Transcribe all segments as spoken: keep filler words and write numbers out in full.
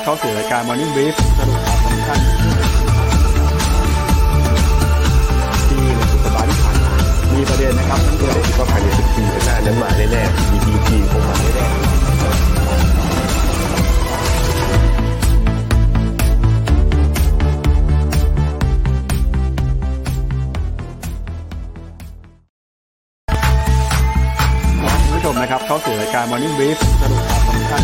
เข้าสู่รายการ Morning Brief สรุปข่าวสำคัญที่ในสุดสัปดาห์ที่ผ่านมามีประเด็นนะครับทั้งตัวเลขก็ภายในสิบปีข้างหน้านั้นมาแน่ๆ จี ดี พี คงมาแน่ๆคุณผู้ชมนะครับเข้าสู่รายการ Morning Brief สรุปข่าวสำคัญ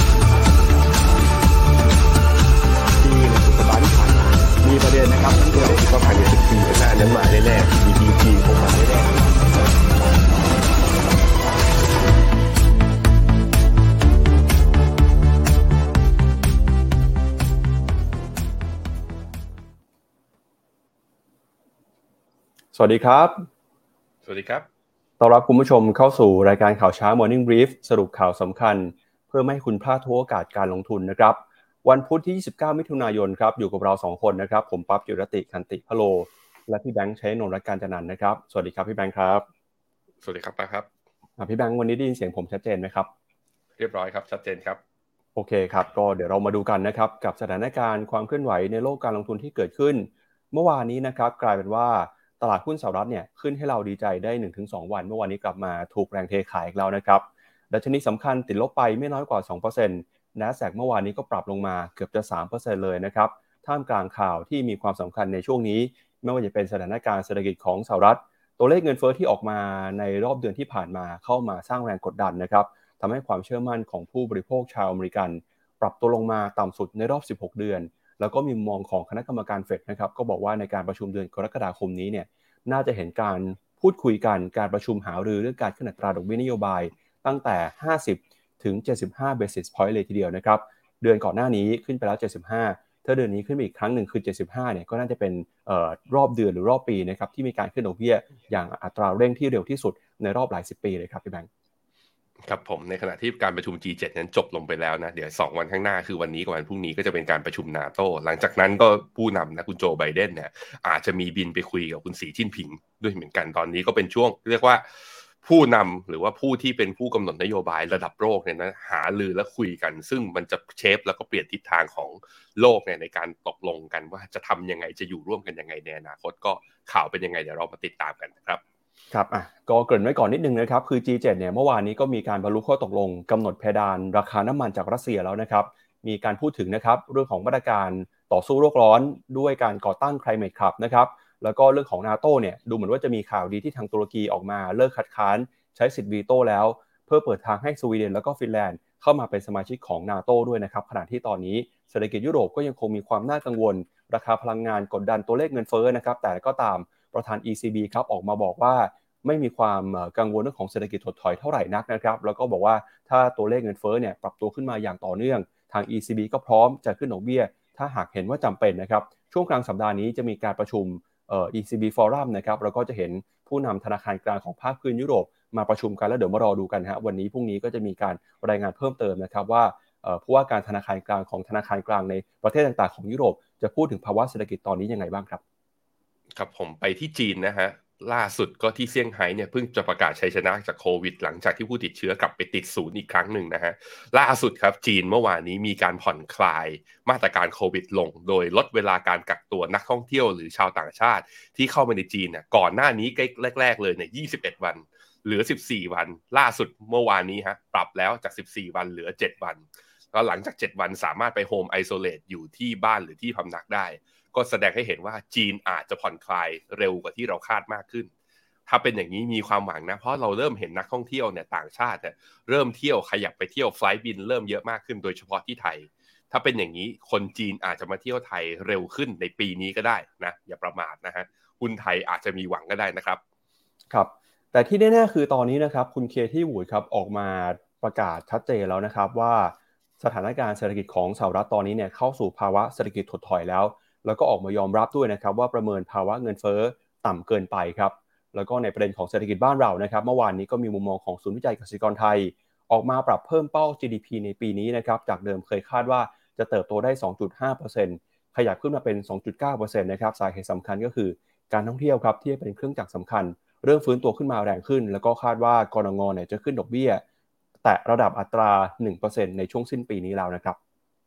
มีประเด็นนะครับทั้งตัวเลขก็ภายในสิบปีข้างหน้านั้นมาแน่ๆ จี ดี พี คงมาแน่ๆสวัสดีครับสวัสดีครับต้อนรับคุณผู้ชมเข้าสู่รายการข่าวเช้า Morning Brief สรุปข่าวสำคัญเพื่อไม่ให้คุณพลาดทุกโอกาสการลงทุนนะครับวันพุธที่ยี่สิบเก้ามิถุนายนครับอยู่กับเราสองคนนะครับผมปั๊บจิรติคันติพโลและพี่แบงค์ชัยนนท์รัตน์กาญจนันท์นะครับสวัสดีครับพี่แบงค์ครับสวัสดีครับป้าครับอ่ะพี่แบงค์วันนี้ได้ยินเสียงผมชัดเจนไหมครับเรียบร้อยครับชัดเจนครับโอเคครับก็เดี๋ยวเรามาดูกันนะครับกับสถานการณ์ความเคลื่อนไหวในโลกการลงทุนที่เกิดขึ้นเมื่อวานนี้นะครับกลายเป็นว่าตลาดหุ้นสหรัฐเนี่ยขึ้นให้เราดีใจได้ หนึ่งถึงสอง วันเมื่อวานนี้กลับมาถูกแรงเทขายอีกแล้วนะครับดัชนีสำคัญติดลบไปไม่น้อยกว่า สองเปอร์เซ็นต์ NASDAQ เมื่อวานนี้ก็ปรับลงมาเกือบจะ สามเปอร์เซ็นต์ เลยนะครับท่ามกลางข่าวที่มีความสำคัญในช่วงนี้ไม่ว่าจะเป็นสถานการณ์เศรษฐกิจของสหรัฐตัวเลขเงินเฟ้อที่ออกมาในรอบเดือนที่ผ่านมาเข้ามาสร้างแรงกดดันนะครับทำให้ความเชื่อมั่นของผู้บริโภคชาวอเมริกันปรับตัวลงมาต่ำสุดในรอบสิบหกเดือนแล้วก็มีมุมมองของคณะกรรมการเฟดนะครับก็บอกว่าในการประชุมเดือนกรกฎาคมนี้เนี่ยน่าจะเห็นการพูดคุยกันการประชุมหารือเรื่องการขึ้นอัตราดอกเบี้ยนโยบายตั้งแต่ห้าสิบถึงเจ็ดสิบห้า basis point เลยทีเดียวนะครับเดือนก่อนหน้านี้ขึ้นไปแล้วเจ็ดสิบห้าถ้าเดือนนี้ขึ้นไปอีกครั้งหนึ่งคือเจ็ดสิบห้าเนี่ยก็น่าจะเป็นเอ่อรอบเดือนหรือรอบปีนะครับที่มีการขึ้นดอกเบี้ยอย่างอัตราเร่งที่เร็วที่สุดในรอบหลายสิบปีเลยครับพี่แบงค์ครับผมในขณะที่การประชุม จี เจ็ด นั้นจบลงไปแล้วนะเดี๋ยวสองวันข้างหน้าคือวันนี้กับวันพรุ่งนี้ก็จะเป็นการประชุม NATO หลังจากนั้นก็ผู้นำนะคุณโจไบเดนเนี่ยอาจจะมีบินไปคุยกับคุณสีจิ้นผิงด้วยเหมือนกันตอนนี้ก็เป็นช่วงเรียกว่าผู้นำหรือว่าผู้ที่เป็นผู้กำหนดนโยบายระดับโลกเนี่ยนะหารือและคุยกันซึ่งมันจะเชฟแล้วก็เปลี่ยนทิศทางของโลกเนี่ยในการตกลงกันว่าจะทำยังไงจะอยู่ร่วมกันยังไงในอนาคตก็ข่าวเป็นยังไงเดี๋ยวเรามาติดตามกันนะครับครับอ่ะก็เกริ่นไว้ก่อนนิดนึงนะครับคือ จี เจ็ด เนี่ยเมื่อวานนี้ก็มีการบรรลุข้อตกลงกำหนดเพดานราคาน้ำมันจากรัสเซียแล้วนะครับมีการพูดถึงนะครับเรื่องของมาตรการต่อสู้โลกร้อนด้วยการก่อตั้ง Climate Club นะครับแล้วก็เรื่องของ NATO เนี่ยดูเหมือนว่าจะมีข่าวดีที่ทางตุรกีออกมาเลิกคัดค้านใช้สิทธิ์วีโต้แล้วเพื่อเปิดทางให้สวีเดนแล้วก็ฟินแลนด์เข้ามาเป็นสมาชิกของ NATO ด้วยนะครับขณะที่ตอนนี้เศรษฐกิจยุโรปก็ยังคงมีความน่ากังวลราคาพลังงานกดดันตัวเลขเงินเฟ้อนะครับแต่ก็ตามประธาน อี ซี บี ครับออกมาบอกว่าไม่มีความกังวลเรื่องของเศรษฐกิจถดถอยเท่าไหร่นักนะครับแล้วก็บอกว่าถ้าตัวเลขเงินเฟ้อเนี่ยปรับตัวขึ้นมาอย่างต่อเนื่องทาง อี ซี บี ก็พร้อมจะขึ้นดอกเบี้ยถ้าหากเห็นว่าจำเป็นนะครับช่วงกลางสัปดาห์นี้จะมีการประชุมเอ่อ อี ซี บี Forum นะครับแล้วก็จะเห็นผู้นำธนาคารกลางของภาคพื้นยุโรปมาประชุมกันแล้วเดี๋ยวมารอดูกันฮะวันนี้พรุ่งนี้ก็จะมีการรายงานเพิ่มเติมนะครับว่าเอ่อผู้ว่าการธนาคารกลางของธนาคารกลางในประเทศต่างๆของยุโรปจะพูดถึงภาวะเศรษฐกิจตอนนี้ยังไงบ้างครับครับผมไปที่จีนนะฮะล่าสุดก็ที่เซี่ยงไฮ้เนี่ยเพิ่งจะประกาศชัยชนะจากโควิดหลังจากที่ผู้ติดเชื้อกลับไปติดศูนย์อีกครั้งหนึ่งนะฮะล่าสุดครับจีนเมื่อวานนี้มีการผ่อนคลายมาตรการโควิดลงโดยลดเวลาการกักตัวนักท่องเที่ยวหรือชาวต่างชาติที่เข้ามาในจีนเนี่ยก่อนหน้านี้แรกๆเลยเนี่ยยี่สิบเอ็ดวันเหลือสิบสี่วันล่าสุดเมื่อวานนี้ฮะปรับแล้วจากสิบสี่วันเหลือเจ็ดวันก็หลังจากเจ็ดวันสามารถไปโฮมไอโซเลตอยู่ที่บ้านหรือที่พำนักได้ก็แสดงให้เห็นว่าจีนอาจจะผ่อนคลายเร็วกว่าที่เราคาดมากขึ้นถ้าเป็นอย่างนี้มีความหวังนะเพราะเราเริ่มเห็นนักท่องเที่ยวเนี่ยต่างชาติเนี่ยเริ่มเที่ยวขยับไปเที่ยวไฟล์บินเริ่มเยอะมากขึ้นโดยเฉพาะที่ไทยถ้าเป็นอย่างนี้คนจีนอาจจะมาเที่ยวไทยเร็วขึ้นในปีนี้ก็ได้นะอย่าประมาทนะฮะหุ้นไทยอาจจะมีหวังก็ได้นะครับครับแต่ที่แน่ๆคือตอนนี้นะครับคุณเคที่วูดครับออกมาประกาศชัดเจนแล้วนะครับว่าสถานการณ์เศรษฐกิจของสหรัฐตอนนี้เนี่ยเข้าสู่ภาวะเศรษฐกิจถดถอยแล้วแล้วก็ออกมายอมรับด้วยนะครับว่าประเมินภาวะเงินเฟ้อต่ำเกินไปครับแล้วก็ในประเด็นของเศรษฐกิจบ้านเรานะครับเมื่อวานนี้ก็มีมุมมองของศูนย์วิจัยกสิกรไทยออกมาปรับเพิ่มเป้า จี ดี พี ในปีนี้นะครับจากเดิมเคยคาดว่าจะเติบโตได้ สองจุดห้าเปอร์เซ็นต์ ขยับขึ้นมาเป็น สองจุดเก้าเปอร์เซ็นต์ นะครับสาเหตุสำคัญก็คือการท่องเที่ยวครับที่เป็นเครื่องจักรสำคัญเริ่มฟื้นตัวขึ้นมาแรงขึ้นแล้วก็คาดว่ากนงเนี่ยจะขึ้นดอกเบี้ยแตะระดับอัตรา หนึ่งเปอร์เซ็นต์ ในช่วงสิ้นปีนี้แล้วนะครับ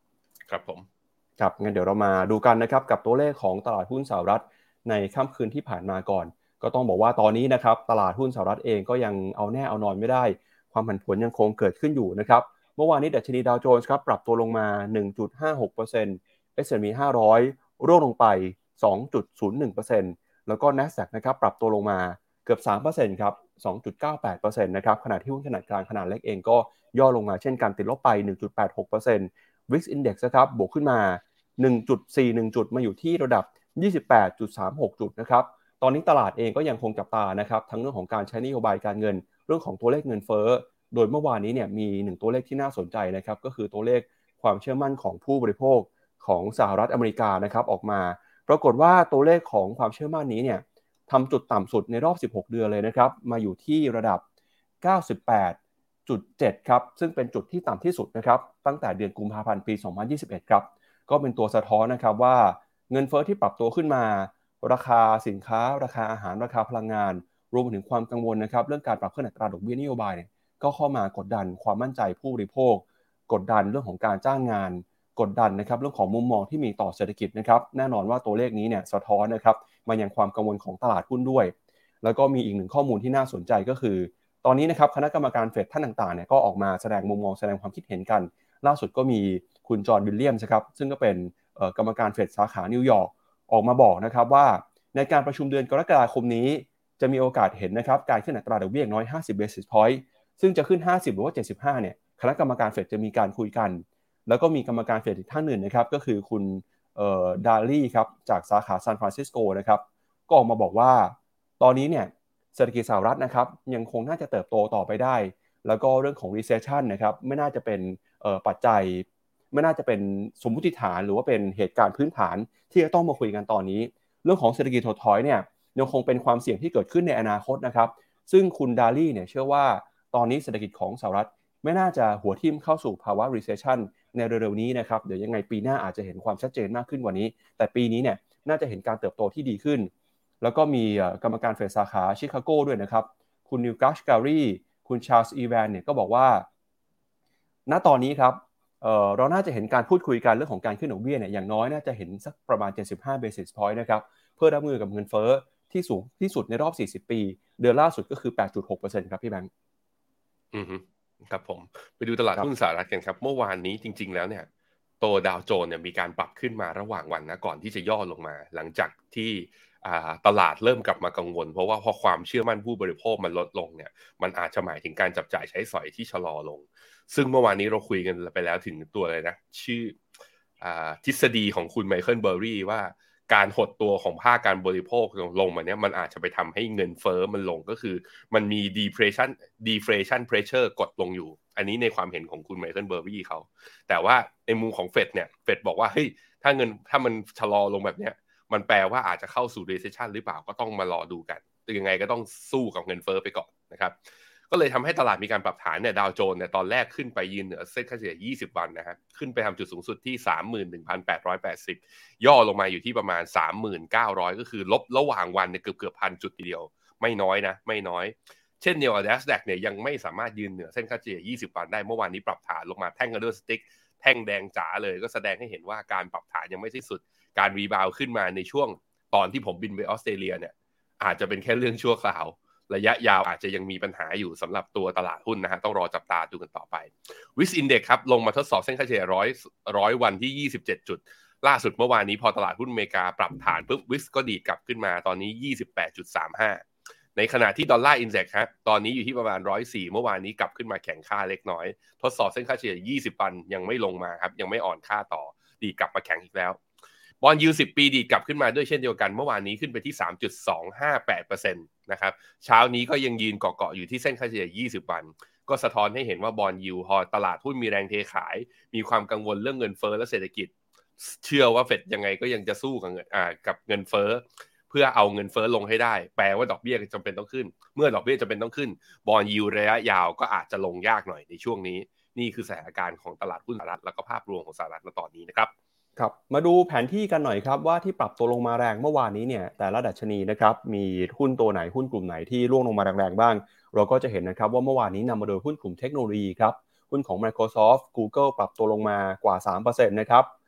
ครับผมครับงั้นเดี๋ยวเรามาดูกันนะครับกับตัวเลขของตลาดหุ้นสหรัฐในค่ำคืนที่ผ่านมาก่อนก็ต้องบอกว่าตอนนี้นะครับตลาดหุ้นสหรัฐเองก็ยังเอาแน่เอานอนไม่ได้ความผันผวนยังคงเกิดขึ้นอยู่นะครับเมื่อวานนี้ดัชนีดาวโจนส์ครับปรับตัวลงมา หนึ่งจุดห้าหกเปอร์เซ็นต์ เอส แอนด์ พี ห้าร้อยร่วงลงไป สองจุดศูนย์หนึ่งเปอร์เซ็นต์ แล้วก็ NASDAQ นะครับปรับตัวลงมาเกือบ สามเปอร์เซ็นต์ ครับ สองจุดเก้าแปดเปอร์เซ็นต์ นะครับขณะที่หุ้นขนาดกลางขนาดเล็กเองก็ย่อลงมาเช่นกันติดลบไป หนึ่งจุดแปดหกเปอร์เซ็นต์ วี ไอ เอ็กซ์ Index นะครับบวกขึ้นมา หนึ่งจุดสี่หนึ่ง จุดมาอยู่ที่ระดับ ยี่สิบแปดจุดสามหก จุดนะครับตอนนี้ตลาดเองก็ยังคงจับตานะครับทั้งเรื่องของการใช้นโยบายการเงินเรื่องของตัวเลขเงินเฟ้อโดยเมื่อวานนี้เนี่ยมีหนึ่งตัวเลขที่น่าสนใจนะครับก็คือตัวเลขความเชื่อมั่นของผู้บริโภคของสหรัฐอเมริกานะครับออกมาปรากฏว่าตัวเลขของความเชื่อมั่นนี้เนี่ยทำจุดต่ำสุดในรอบสิบหกเดือนเลยนะครับมาอยู่ที่ระดับ เก้าสิบแปดจุดเจ็ด ครับซึ่งเป็นจุดที่ต่ำที่สุดนะครับตั้งแต่เดือนกุมภาพันธ์ปีสองพันยี่สิบเอ็ดครับก็เป็นตัวสะท้อนนะครับว่าเงินเฟ้อที่ปรับตัวขึ้นมาราคาสินค้าราคาอาหารราคาพลังงานรวมถึงความกังวลนะครับเรื่องการปรับขึ้นอัตราดอกเบี้ยนโยบายเนี่ยก็เข้ามากดดันความมั่นใจผู้บริโภคกดดันเรื่องของการจ้างงานกดดันนะครับเรื่องของมุมมองที่มีต่อเศรษฐกิจนะครับแน่นอนว่าตัวเลขนี้เนี่ยสะท้อนนะครับมายังความกังวลของตลาดหุ้นด้วยแล้วก็มีอีกหนึ่งข้อมูลที่น่าสนใจก็คือตอนนี้นะครับคณะกรรมการเฟดท่านต่างๆเนี่ยก็ออกมาแสดงมุมมองแสดงความคิดเห็นกันล่าสุดก็มีคุณจอห์นวิลเลียมส์ครับซึ่งก็เป็นกรรมการเฟดสาขานิวยอร์กออกมาบอกนะครับว่าในการประชุมเดือนกรกฎาคมนี้จะมีโอกาสเห็นนะครับการขึ้นอัตราดอกเบี้ยอย่างน้อยห้าสิบ basis point ซึ่งจะขึ้นห้าสิบหรือว่าเจ็ดสิบห้าเนี่ยคณะกรรมการเฟดจะมีการคุยกันแล้วก็มีกรรมการเฟดอีกท่านหนึ่งนะครับก็คือคุณดาลี่ครับจากสาขาซานฟรานซิสโกนะครับก็ออกมาบอกว่าตอนนี้เนี่ยเศรษฐกิจสหรัฐนะครับยังคงน่าจะเติบโตต่อไปได้แล้วก็เรื่องของ recession นะครับไม่น่าจะเป็นปัจจัยไม่น่าจะเป็นสมมุติฐานหรือว่าเป็นเหตุการณ์พื้นฐานที่จะต้องมาคุยกันตอนนี้เรื่องของเศรษฐกิจถดถอยเนี่ยยังคงเป็นความเสี่ยงที่เกิดขึ้นในอนาคตนะครับซึ่งคุณดาลี่เนี่ยเชื่อว่าตอนนี้เศรษฐกิจของสหรัฐไม่น่าจะหัวทิ่มเข้าสู่ภาวะ recession ในเร็วๆนี้นะครับเดี๋ยวยังไงปีหน้าอาจจะเห็นความชัดเจนมากขึ้นกว่านี้แต่ปีนี้เนี่ยน่าจะเห็นการเติบโตที่ดีขึ้นแล้วก็มีกรรมการเฟดสาขาชิคาโกด้วยนะครับคุณนิวกัชการีคุณชาร์ลส์อีแวนเนี่ยก็บอกว่าณตอนนี้ครับ เอ่อเราน่าจะเห็นการพูดคุยกันเรื่องของการขึ้นดอกเบี้ยเนี่ยอย่างน้อยน่าจะเห็นสักประมาณเจ็ดสิบห้า basis point นะครับเพื่อรับมือกับเงินเฟ้อที่สูงที่สุดในรอบสี่สิบปีเดือนล่าสุดก็คือ แปดจุดหกเปอร์เซ็นต์ ครับพี่แบงค์อือฮึครับผมไปดูตลาดครับหุ้นสหรัฐกันครับเมื่อวานนี้จริงๆแล้วเนี่ยตัวดาวโจนส์เนี่ยมีการปรับขึ้นมาระหว่างวันนะก่อนที่จะย่อลงมาหลังจากที่อ่าตลาดเริ่มกลับมากังวลเพราะว่าพอความเชื่อมั่นผู้บริโภคมันลดลงเนี่ยมันอาจจะหมายถึงการจับจ่ายใช้สอยที่ชะลอลงซึ่งเมื่อวานนี้เราคุยกันไปแล้วถึงตัวอะไรนะชื่ออ่าทฤษฎีของคุณไมเคิลเบอร์รี่ว่าการหดตัวของภาคการบริโภคลงมาเนี่ยมันอาจจะไปทำให้เงินเฟ้อมันลงก็คือมันมี deflation deflation pressure กดลงอยู่อันนี้ในความเห็นของคุณไมเคิลเบอร์รี่เขาแต่ว่าในมุมของเฟดเนี่ยเฟดบอกว่าเฮ้ยถ้าเงินถ้ามันชะลอลงแบบเนี้ยมันแปลว่าอาจจะเข้าสู่ recession หรือเปล่าก็ต้องมารอดูกันแต่ยังไงก็ต้องสู้กับเงินเฟ้อไปก่อนนะครับก็เลยทำให้ตลาดมีการปรับฐานเนี่ยดาวโจนส์เนี่ยตอนแรกขึ้นไปยืนเหนือเส้นค่าเฉลี่ยยี่สิบวันนะฮะขึ้นไปทำจุดสูงสุดที่ สามหมื่นหนึ่งพันแปดร้อยแปดสิบ ย่อลงมาอยู่ที่ประมาณ สามหมื่นเก้าร้อย ก็คือลบระหว่างวันเนี่ยเกือบเกือบพันจุดทีเดียวไม่น้อยนะไม่น้อยเช่นเดียวกับ NASDAQ เนี่ยยังไม่สามารถยืนเหนือเส้นค่าเฉลี่ยยี่สิบวันได้เมื่อวานนี้ปรับฐานลงมาแท่งกระโดดสติ๊กแท่งแดงจ๋าเลยก็แสดงให้เห็นว่าการปรับฐานยังไม่สิ้นสุดการรีบาวขึ้นมาในช่วงตอนที่ผมบินไปออสเตรเลียเนี่ยอาจจะเป็นแค่เรื่องชั่วคราวระยะยาวอาจจะยังมีปัญหาอยู่สำหรับตัวตลาดหุ้นนะฮะต้องรอจับตาดูกันต่อไป วิ ไอ เอ็กซ์ Index ครับลงมาทดสอบเส้นค่าเฉลี่ยร้อยร้อยวันที่ยี่สิบเจ็ดจุดล่าสุดเมื่อวานนี้พอตลาดหุ้นอเมริกาปรับฐานปุ๊บวิสก็ดีดกลับขึ้นมาตอนนี้ ยี่สิบแปดจุดสามห้า ในขณะที่ดอลลาร์อินเด็กซ์ครับตอนนี้อยู่ที่ประมาณหนึ่งร้อยสี่เมื่อวานนี้กลับขึ้นมาแข็งค่าเล็กน้อยทดสอบเส้นค่าเฉลี่ยยี่สิบวันยังไม่ลงมาครับยังไม่อ่อนค่าต่อดีดกลับมาแข็งอีกแล้วบอนด์ยิลด์สิบปีดีดกลับขึ้นมาด้วยเช่นเดียวกันเมื่อวานนี้ขึ้นไปที่ สามจุดสองห้าแปดเปอร์เซ็นต์ นะครับเช้านี้ก็ยังยืนเกาะๆอยู่ที่เส้นค่าเฉลี่ยยี่สิบวันก็สะท้อนให้เห็นว่าบอนด์ยิลด์พอตลาดหุ้นมีแรงเทขายมีความกังวลเรื่องเงินเฟ้อและเศรษฐกิจเชื่อว่าเฟดยังไงก็ยังจะสู้กับเงินอ่ากับเงินเฟ้อเพื่อเอาเงินเฟ้อลงให้ได้แปลว่าดอกเบี้ยจำเป็นต้องขึ้นเมื่อดอกเบี้ยจำเป็นต้องขึ้นบอนด์ยิลด์ระยะยาวก็อาจจะลงยากหน่อยในช่วงนี้นี่คือสถานการณ์ของตลาดหุ้นสหรัฐแล้วก็ภาพรวมของสหรัฐณตอนนี้นะครับครับมาดูแผนที่กันหน่อยครับว่าที่ปรับตัวลงมาแรงเมื่อวานนี้เนี่ยแต่ละดัชนีนะครับมีหุ้นตัวไหนหุ้นกลุ่มไหนที่ร่วงลงมาแรงๆบ้างเราก็จะเห็นนะครับว่าเมื่อวานนี้นำมาโดยหุ้นกลุ่มเทคโนโลยีครับหุ้นของ Microsoft Google ปรับตัวลงมากว่า สามเปอร์เซ็นต์ นะครับ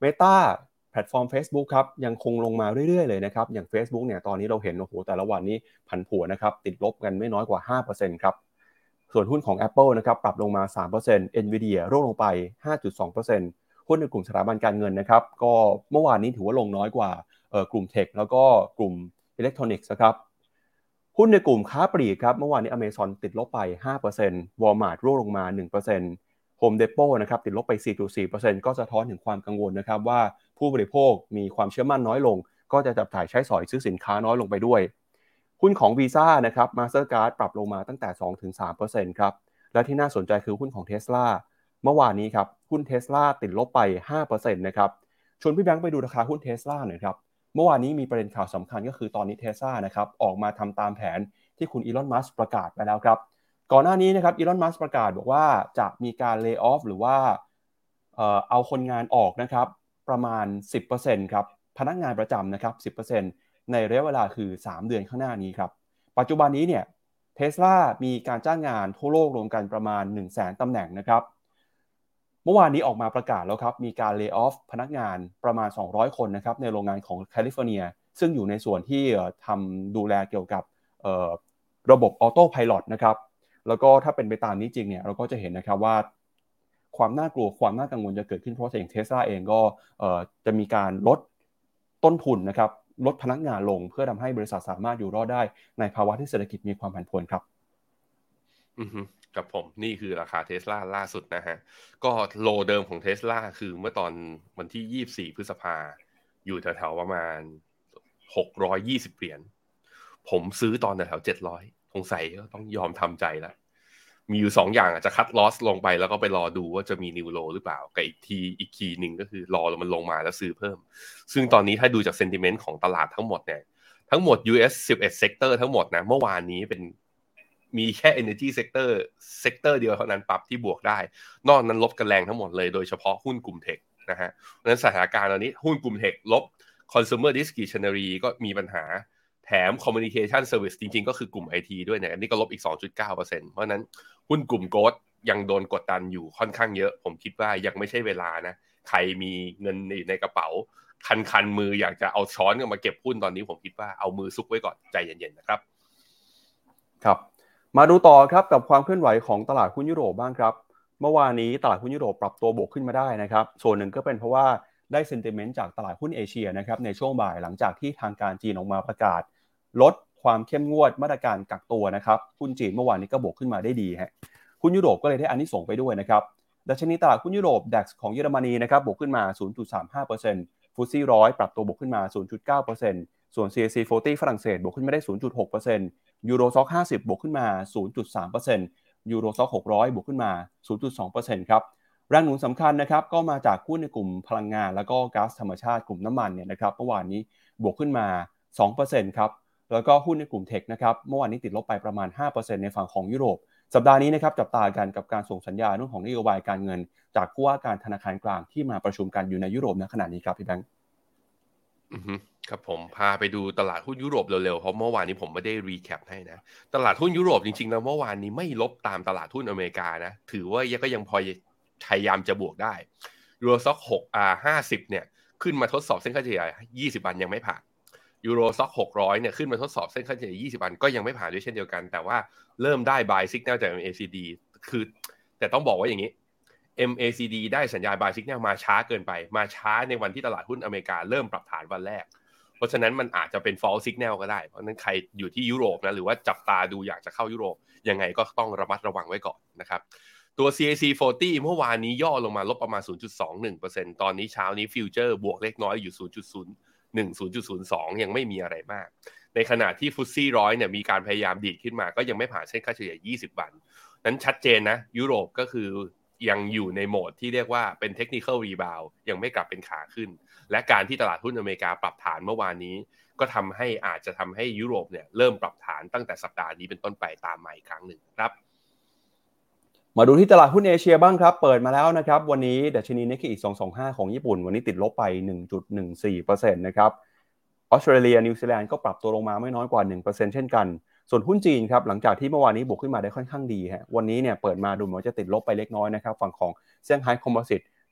Meta แพลตฟอร์ม Facebook ครับยังคงลงมาเรื่อยๆเลยนะครับอย่าง Facebook เนี่ยตอนนี้เราเห็นโอ้โหแต่ละวันนี้ผันผวนนะครับติดลบกันไม่น้อยกว่า ห้าเปอร์เซ็นต์ ครับส่วนหุ้นของ Apple นะครับปรับลงมา สามเปอร์เซ็นต์ Nvidia ร่วงลงไป ห้าจุดสองเปอร์เซ็นต์ หุ้นในกลุ่มสถาบันการเงินนะครับก็เมื่อวานนี้ถือว่าลงน้อยกว่าเอ่อกลุ่มเทคแล้วก็กลุ่มอิเล็กทรอนิกส์นะครับหุ้นในกลุ่มค้าปลีกครับเมื่อวานนี้ Amazon ติดลบไป ห้าเปอร์เซ็นต์ Walmart ร่วงลงมา หนึ่งเปอร์เซ็นต์ Home Depot นะครับติดลบไป สี่จุดสี่เปอร์เซ็นต์ ก็สะท้อนถึงความกังวลนะครับว่าผู้บริโภคมีความเชื่อมั่นน้อยลงก็จะจับจ่ายใช้สอยซื้อสินค้าน้อยลงไปด้วยหุ้นของ Visa นะครับ Mastercard ปรับลงมาตั้งแต่ สองถึงสามเปอร์เซ็นต์ ครับและที่น่าสนใจคือหุ้นของ Tesla เมื่อวานนี้ครับหุ้น Tesla ติดลบไป ห้าเปอร์เซ็นต์ นะครับชวนพี่แบงค์ไปดูราคาหุ้น Tesla หน่อยครับเมื่อวานนี้มีประเด็นข่าวสำคัญก็คือตอนนี้ Tesla นะครับออกมาทำตามแผนที่คุณอีลอนมัสก์ประกาศไปแล้วครับก่อนหน้านี้นะครับอีลอนมัสก์ประกาศบอกว่าจะมีการเล y off หรือว่าเอ่อเอาคนงานออกนะครับประมาณ สิบเปอร์เซ็นต์ ครับพนักงานประจำนะครับ สิบเปอร์เซ็นต์ ในระยะเวลาคือสามเดือนข้างหน้านี้ครับปัจจุบันนี้เนี่ย Tesla มีการจ้างงานทั่วโลกรวมกันประมาณ หนึ่งแสน ตำแหน่งนะครับเมื่อวานนี้ออกมาประกาศแล้วครับมีการ lay off พนักงานประมาณสองร้อยคนนะครับในโรงงานของแคลิฟอร์เนียซึ่งอยู่ในส่วนที่ทำดูแลเกี่ยวกับระบบออโต้ไพลอตนะครับแล้วก็ถ้าเป็นไปตามนี้จริงเนี่ยเราก็จะเห็นนะครับว่าความน่ากลัวความน่ากังวลจะเกิดขึ้นเพราะอย่าง Tesla เองก็จะมีการลดต้นทุนนะครับลดพนักงานลงเพื่อทำให้บริษัทสามารถอยู่รอดได้ในภาวะที่เศรษฐกิจมีความผันผวนครับอือฮึกับผมนี่คือราคา Tesla ล่าสุดนะฮะก็โลเดิมของ Tesla คือเมื่อตอนวันที่ยี่สิบสี่พฤษภาอยู่แถวๆประมาณหกร้อยยี่สิบเหรียญผมซื้อตอนแถวๆเจ็ดร้อยสงสัยก็ต้องยอมทำใจแล้วมีอยู่สองอย่างอาจจะคัดลอสลงไปแล้วก็ไปรอดูว่าจะมีนิวโลหรือเปล่ากับอีกทีอีกทีหนึ่งก็คือรอมันลงมาแล้วซื้อเพิ่มซึ่งตอนนี้ถ้าดูจากเซนติเมนต์ของตลาดทั้งหมดเนี่ยทั้งหมด ยู เอส สิบเอ็ด sector ทั้งหมดนะเมื่อวานนี้เป็นมีแค่ energy sector sector เดียวเท่านั้นปรับที่บวกได้นอกนั้นลบกันแรงทั้งหมดเลยโดยเฉพาะหุ้นกลุ่มเทคนะฮะเพราะฉะนั้นสถานการณ์ตอนนี้หุ้นกลุ่มเทคลบ consumer discretionary ก็มีปัญหาแถม communication service จริงๆก็คือกลุ่ม ไอ ที ด้วยเนี่ยอันนี้ก็ลบอีก สองจุดเก้าเปอร์เซ็นต์ เพราะนั้นหุ้นกลุ่มโกลด์ยังโดนกดดันอยู่ค่อนข้างเยอะผมคิดว่ายังไม่ใช่เวลานะใครมีเงินในในกระเป๋าคันๆมืออยากจะเอาช้อนมาเก็บหุ้นตอนนี้ผมคิดว่าเอามือซุกไว้ก่อนใจเย็นๆนะครับครับมาดูต่อครับกับความเคลื่อนไหวของตลาดหุ้นยุโรปบ้างครับเมื่อวานนี้ตลาดหุ้นยุโรปปรับตัวบวกขึ้นมาได้นะครับส่วนหนึ่งก็เป็นเพราะว่าได้เซนติเมนต์จากตลาดหุ้นเอเชียนะครับในช่วงบ่ายหลังจากที่ทางการจีนออกมาประกาศลดความเข้มงวดมาตรการกักตัวนะครับหุ้นจีนเมื่อวานนี้ก็บวกขึ้นมาได้ดีฮะหุ้นยุโรปก็เลยได้อานิสงส์ไปด้วยนะครับดัชนีตลาดหุ้นยุโรป ดัค ของเยอรมนีนะครับบวกขึ้นมา ศูนย์จุดสามห้าเปอร์เซ็นต์ ฟุตซี่หนึ่งร้อยปรับตัวบวกขึ้นมา ศูนย์จุดเก้าเปอร์เซ็นต์ ส่วน ซี เอ ซี สี่สิบ ฝรั่งเศสบวกขึ้นมาได้ ศูนย์จุดหกเปอร์เซ็นต์ ยูโรซ็อกห้าสิบบวกขึ้นมา ศูนย์จุดสามเปอร์เซ็นต์ ยูโรซ็อกหกร้อยบวกขึ้นมา ศูนย์จุดสองเปอร์เซ็นต์ ครับแรงหนุนสำคัญนะครับก็มาจากหุ้นในกลุ่มพลังงานแล้วก็ก๊าซธรรมชาติกลุ่มน้ำมันเนี่ยนะครับเมื่อวานนี้บวกขึ้นมา สองเปอร์เซ็นต์ ครับแล้วก็หุ้นในกลุ่มเทคนะครับเมื่อวานนี้ติดลบไปประมาณ ห้าเปอร์เซ็นต์ ในฝั่งของยุโรปสัปดาห์นี้นะครับจับตากันกับการส่งสัญญาณเรื่องของนโยบายการเงินจากผู้ว่าการธนาคารกลางที่มาประชุมกันอยู่ในยุโรปณขณะนี้ครับพี่แบงค์อือฮึครับผมพาไปดูตลาดหุ้นยุโรปเร็วๆเพราะเมื่อวานนี้ผมไม่ได้รีแคปให้นะตลาดหุ้นยุโรปจริงๆแล้วเมื่อวานนี้ไม่ลบตามตลาดหุ้นอเมริกานะถือว่ายังก็ยังพอพยายามจะบวกได้ยูโรซ็อกหกอ่าห้าสิบเนี่ยขึ้นมาทดสอบเส้นค่าเฉลี่ยยี่สิบวันยังไม่ผ่านยูโรซ็อกหกร้อยเนี่ยขึ้นมาทดสอบเส้นค่าเฉลี่ยยี่สิบวันก็ยังไม่ผ่านด้วยเช่นเดียวกันแต่ว่าเริ่มได้ buy signal จาก เอ็ม เอ ซี ดี คือแต่ต้องบอกว่าอย่างนี้ เอ็ม เอ ซี ดี ได้สัญญาณ buy signal มาช้าเกินไปมาช้าในวันที่ตลาดหุ้นอเมริกาเริ่มปรับฐานวันแรกเพราะฉะนั้นมันอาจจะเป็น false signal ก็ได้เพราะฉะนั้นใครอยู่ที่ยุโรปนะหรือว่าจับตาดูอยากจะเข้ายุโรปยังไงก็ต้องระมัดระวังไว้ก่อนนะครับตัว ซี เอ ซี สี่สิบ เมื่อวานนี้ย่อลงมาลบประมาณ ศูนย์จุดสองหนึ่งเปอร์เซ็นต์ ตอนนี้เช้านี้ฟิวเจอร์บวกเล็กน้อยอยู่ ศูนย์จุดศูนย์หนึ่ง ศูนย์จุดศูนย์สอง ยังไม่มีอะไรมากในขณะที่ฟุตซี่หนึ่งร้อยเนี่ยมีการพยายามดีดขึ้นมาก็ยังไม่ผ่านเส้นค่าเฉลี่ยยี่สิบวันนั้นชัดเจนนะยุโรปก็คือยังอยู่ในโหมดที่เรียกว่าเป็น technical rebound ยังไม่กลับเป็นขาขึ้นและการที่ตลาดหุ้นอเมริกาปรับฐานเมื่อวานนี้ก็ทำให้อาจจะทำให้ยุโรปเนี่ยเริ่มปรับฐานตั้งแต่สัปดาห์นี้เป็นต้นไปตามใหม่อีกครั้งหนึ่งครับมาดูที่ตลาดหุ้นเอเชียบ้างครับเปิดมาแล้วนะครับวันนี้ดัชนีนิกเกอิสองสองห้าของญี่ปุ่นวันนี้ติดลบไป หนึ่งจุดหนึ่งสี่เปอร์เซ็นต์ นะครับออสเตรเลียนิวซีแลนด์ก็ปรับตัวลงมาไม่น้อยกว่า หนึ่งเปอร์เซ็นต์ เช่นกันส่วนหุ้นจีนครับหลังจากที่เมื่อวานนี้บวกขึ้นมาได้ค่อนข้างดีฮะวันนี้เนี่ยเปิดมาดูเหมือนจะติดลบไปเล็กน้อยนะครับฝั่งของเซี่ยงไฮ้คอมโพสิต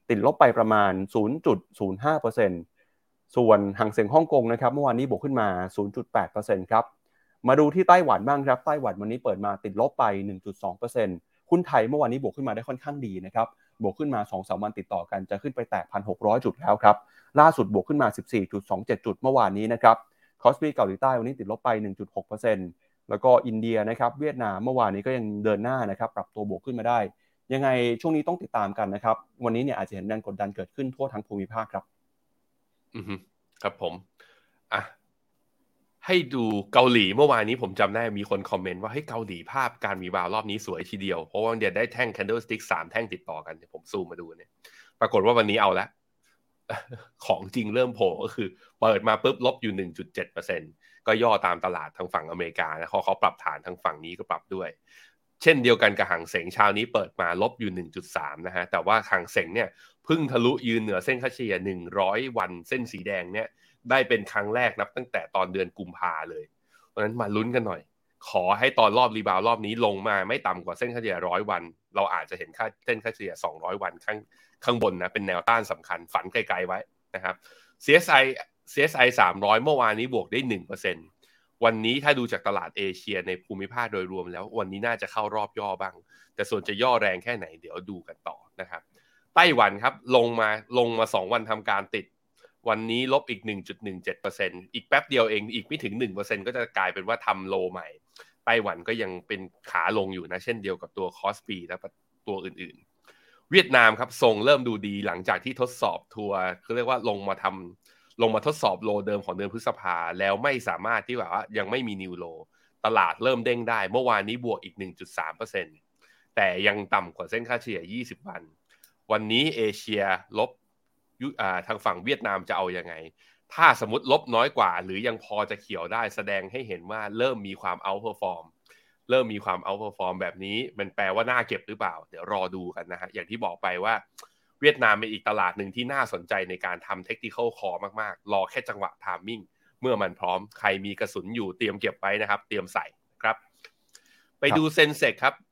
ติดลบไปประมาณ ศูนย์จุดศูนย์ห้าเปอร์เซ็นต์ ส่วนหางเส็งฮ่องกงนะครับเมื่อวานนี้บวกขึ้นมา ศูนย์จุดแปดเปอร์เซ็นต์ ครับมาดูที่ไต้หวันบ้างครับไต้หวันวันนี้เปิดมาติดลบไป หนึ่งจุดสองเปอร์เซ็นต์ หุ้นไทยเมื่อวานนี้บวกขึ้นมาได้ค่อนข้างดีนะครับบวกขึ้นมา สองถึงสาม วันติดต่อกันจะขึ้นไปแตะ หนึ่งพันหกร้อย จุดแล้วครับล่าสุดบวกขึ้นมา สิบสี่จุดสองเจ็ด จุดเมื่อวานนี้นะครับคอสปีเกาหลีใต้วันนี้ติดลบไป หนึ่งจุดหกเปอร์เซ็นต์ แล้วก็อินเดียนะครับเวียดนามเมื่อวานนี้ก็ยังเดินหน้านะครับปรับตัวบวกขึ้นมาได้ยังไงช่วงนี้ต้องติดตามกันนะครับวันนี้เนี่ยอาจจะเห็นแรงกดดันเกิดขึ้นทั่วทั้งภูมิภาคครับอือฮึครับผมอ่ะให้ดูเกาหลีเมื่อวานนี้ผมจำได้มีคนคอมเมนต์ว่าให้เกาหลีภาพการมีบาวรอบนี้สวยทีเดียวเพราะว่าเดี๋ยวได้แท่ง candlestick สามแท่งติดต่อกันผมซูมมาดูเนี่ยปรากฏว่าวันนี้เอาละของจริงเริ่มโผล่ก็คือเปิดมาปุ๊บลบอยู่ หนึ่งจุดเจ็ดเปอร์เซ็นต์ ก็ย่อตามตลาดทางฝั่งอเมริกานะเขาเขาปรับฐานทางฝั่งนี้ก็ปรับด้วยเช่นเดียวกันกับหางเส็งเช้านี้เปิดมาลบอยู่ หนึ่งจุดสาม นะฮะแต่ว่าหางเส็งเนี่ยเพิ่งทะลุยืนเหนือเส้นค่าเฉลี่ยหนึ่งร้อยวันเส้นสีแดงเนี่ยได้เป็นครั้งแรกนับตั้งแต่ตอนเดือนกุมภาเลยเพราะฉะนั้นมาลุ้นกันหน่อยขอให้ตอนรอบรีบาวรอบนี้ลงมาไม่ต่ำกว่าเส้นค่าเฉลี่ยหนึ่งร้อยวันเราอาจจะเห็นค่าเส้นค่าเฉลี่ยสองร้อยวันข้างข้างบนนะเป็นแนวต้านสำคัญฝันไกลๆไว้นะครับ ซี เอส ไอ ซี เอส ไอ สามร้อยเมื่อวานนี้บวกได้ หนึ่งเปอร์เซ็นต์ วันนี้ถ้าดูจากตลาดเอเชียในภูมิภาคโดยรวมแล้ววันนี้น่าจะเข้ารอบย่อบ้างแต่ส่วนจะย่อแรงแค่ไหนเดี๋ยวดูกันต่อนะครับไต้หวันครับลงมาลงมาสองวันทำการติดวันนี้ลบอีก หนึ่งจุดหนึ่งเจ็ดเปอร์เซ็นต์ อีกแป๊บเดียวเองอีกไม่ถึง หนึ่งเปอร์เซ็นต์ ก็จะกลายเป็นว่าทำโลใหม่ไต้หวันก็ยังเป็นขาลงอยู่นะเช่นเดียวกับตัวคอสปีและตัวอื่นๆเวียดนามครับทรงเริ่มดูดีหลังจากที่ทดสอบทัวร์เขาเรียกว่าลงมาทำลงมาทดสอบโลเดิมของเดือนพฤษภาแล้วไม่สามารถที่แบบว่ายังไม่มีนิวโลตลาดเริ่มเด้งได้เมื่อวานนี้บวกอีก หนึ่งจุดสามเปอร์เซ็นต์ แต่ยังต่ำกว่าเส้นค่าเฉลี่ยยี่สิบวันวันนี้เอเชียลบทางฝั่งเวียดนามจะเอายังไงถ้าสมมติลบน้อยกว่าหรือยังพอจะเขียวได้แสดงให้เห็นว่าเริ่มมีความเอาท์เพอร์ฟอร์มเริ่มมีความเอาท์เพอร์ฟอร์มแบบนี้มันแปลว่าน่าเก็บหรือเปล่าเดี๋ยวรอดูกันนะฮะอย่างที่บอกไปว่าเวียดนามเป็นอีกตลาดหนึ่งที่น่าสนใจในการทำ technical call มากๆรอแค่จังหวะ timing เมื่อมันพร้อมใครมีกระสุนอยู่เตรียมเก็บไว้นะครับเตรียมใส่ครับไปดูเซนเซกครับ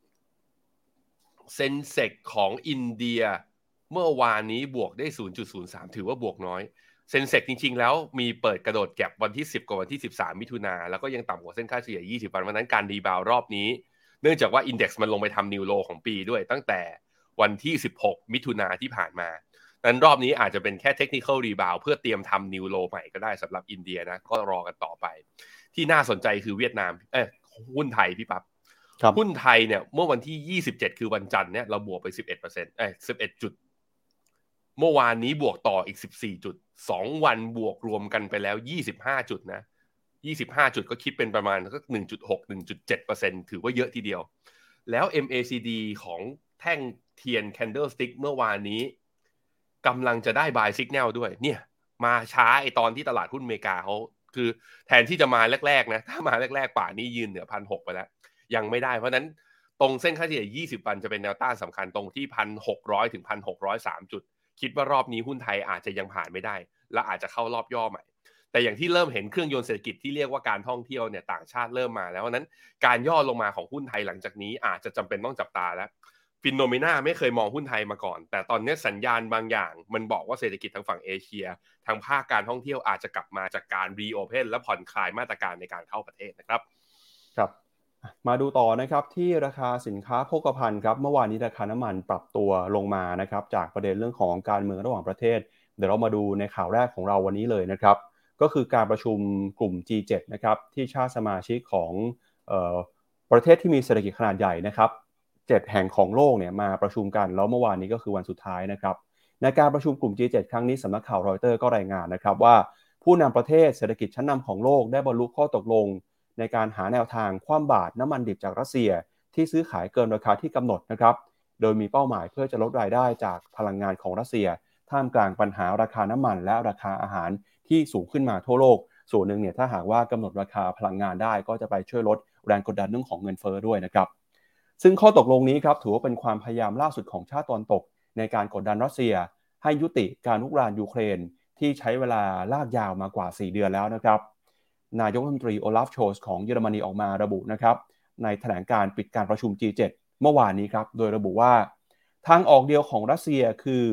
เซนเซกของอินเดียเมื่อวานนี้บวกได้ ศูนย์จุดศูนย์สาม ถือว่าบวกน้อยเซนเซกจริงๆแล้วมีเปิดกระโดดแก็บวันที่สิบกับวันที่สิบสามมิถุนาแล้วก็ยังต่ำกว่าเส้นค่าเฉลี่ยยี่สิบวันวันนั้นการรีบาวรอบนี้เนื่องจากว่าอินเด็กซ์มันลงไปทำนิวโลของปีด้วยตั้งแต่วันที่สิบหกมิถุนาที่ผ่านมานั้นรอบนี้อาจจะเป็นแค่เทคนิคอลรีบาวเพื่อเตรียมทำนิวโลใหม่ก็ได้สำหรับอินเดียนะก็รอกันต่อไปที่น่าสนใจคือเวียดนามเอ้ยหุ้นไทยพี่ปั๊บหุ้นไทยเนี่ยเมื่อวันที่ยี่สิบเจ็ดคือวันจันทร์เนี่ยเราบวกไป สิบเอ็ดเปอร์เซ็นต์ เอ้ยสิบเอ็ดจุดเมื่อวานนี้บวกต่ออีกสิบสี่จุดสองวันบวกรวมกันไปแล้วยี่สิบห้าจุดนะยี่สิบห้าจุดก็คิดเป็นประมาณก็ หนึ่งจุดหก หนึ่งจุดเจ็ดเปอร์เซ็นต์ ถือว่าเยอะทีเดียวแล้ว เอ็ม เอ ซี ดี ของแท่งเทียน candlestick เมื่อวานนี้กำลังจะได้ buy signal ด้วยเนี่ยมาช้าไอตอนที่ตลาดหุ้นอเมริกาเขาคือแทนที่จะมาแรกๆนะถ้ามาแรกๆป่านนี้ยืนเหนือ หนึ่งพันหกร้อย ไปแล้วยังไม่ได้เพราะนั้นตรงเส้นค่าเฉลี่ยยี่สิบวันจะเป็นแนวต้านสำคัญตรงที่ หนึ่งพันหกร้อย ถึง หนึ่งพันหกร้อยสาม จุดคิดว่ารอบนี้หุ้นไทยอาจจะยังผ่านไม่ได้และอาจจะเข้ารอบย่อใหม่แต่อย่างที่เริ่มเห็นเครื่องยนต์เศรษฐกิจที่เรียกว่าการท่องเที่ยวเนี่ยต่างชาติเริ่มมาแล้วนั้นการย่อลงมาของหุ้นไทยหลังจากนี้อาจจะจำเป็นต้องจับตาแล้วฟิโนเมนาไม่เคยมองหุ้นไทยมาก่อนแต่ตอนนี้สัญญาณบางอย่างมันบอกว่าเศรษฐกิจทางฝั่งเอเชียทางภาคการท่องเที่ยวอาจจะกลับมาจากการรีโอเพนและผ่อนคลายมาตรการในการเข้าประเทศนะครับครับมาดูต่อนะครับที่ราคาสินค้าโภคภัณฑ์ครับเมื่อวานนี้ราคาน้ำมันปรับตัวลงมานะครับจากประเด็นเรื่องของการเมืองระหว่างประเทศเดี๋ยวเรามาดูในข่าวแรกของเราวันนี้เลยนะครับก็คือการประชุมกลุ่ม จี เจ็ด นะครับที่ชาติสมาชิกของเอ่อประเทศที่มีเศรษฐกิจขนาดใหญ่นะครับเจ็ดแห่งของโลกเนี่ยมาประชุมกันแล้วเมื่อวานนี้ก็คือวันสุดท้ายนะครับในการประชุมกลุ่ม จี เจ็ด ครั้งนี้สำนักข่าวรอยเตอร์ก็รายงานนะครับว่าผู้นำประเทศเศรษฐกิจชั้นนำของโลกได้บรรลุข้อตกลงในการหาแนวทางคว่ำบาตรน้ำมันดิบจากรัสเซียที่ซื้อขายเกินราคาที่กำหนดนะครับโดยมีเป้าหมายเพื่อจะลดรายได้จากพลังงานของรัสเซียท่ามกลางปัญหาราคาน้ำมันและราคาอาหารที่สูงขึ้นมาทั่วโลกส่วนหนึ่งเนี่ยถ้าหากว่ากำหนดราคาพลังงานได้ก็จะไปช่วยลดแรงกดดันเรื่องของเงินเฟ้อด้วยนะครับซึ่งข้อตกลงนี้ครับถือว่าเป็นความพยายามล่าสุดของชาติตะวันตกในการกดดันรัสเซียให้ยุติการรุกรานยูเครนที่ใช้เวลาลากยาวมากว่าสี่เดือนแล้วนะครับนายกรัฐมนตรีโอลาฟโชลส์ของเยอรมนีออกมาระบุนะครับในแถลงการปิดการประชุม จี เจ็ด เมื่อวานนี้ครับโดยระบุว่าทางออกเดียวของรัสเซียคือ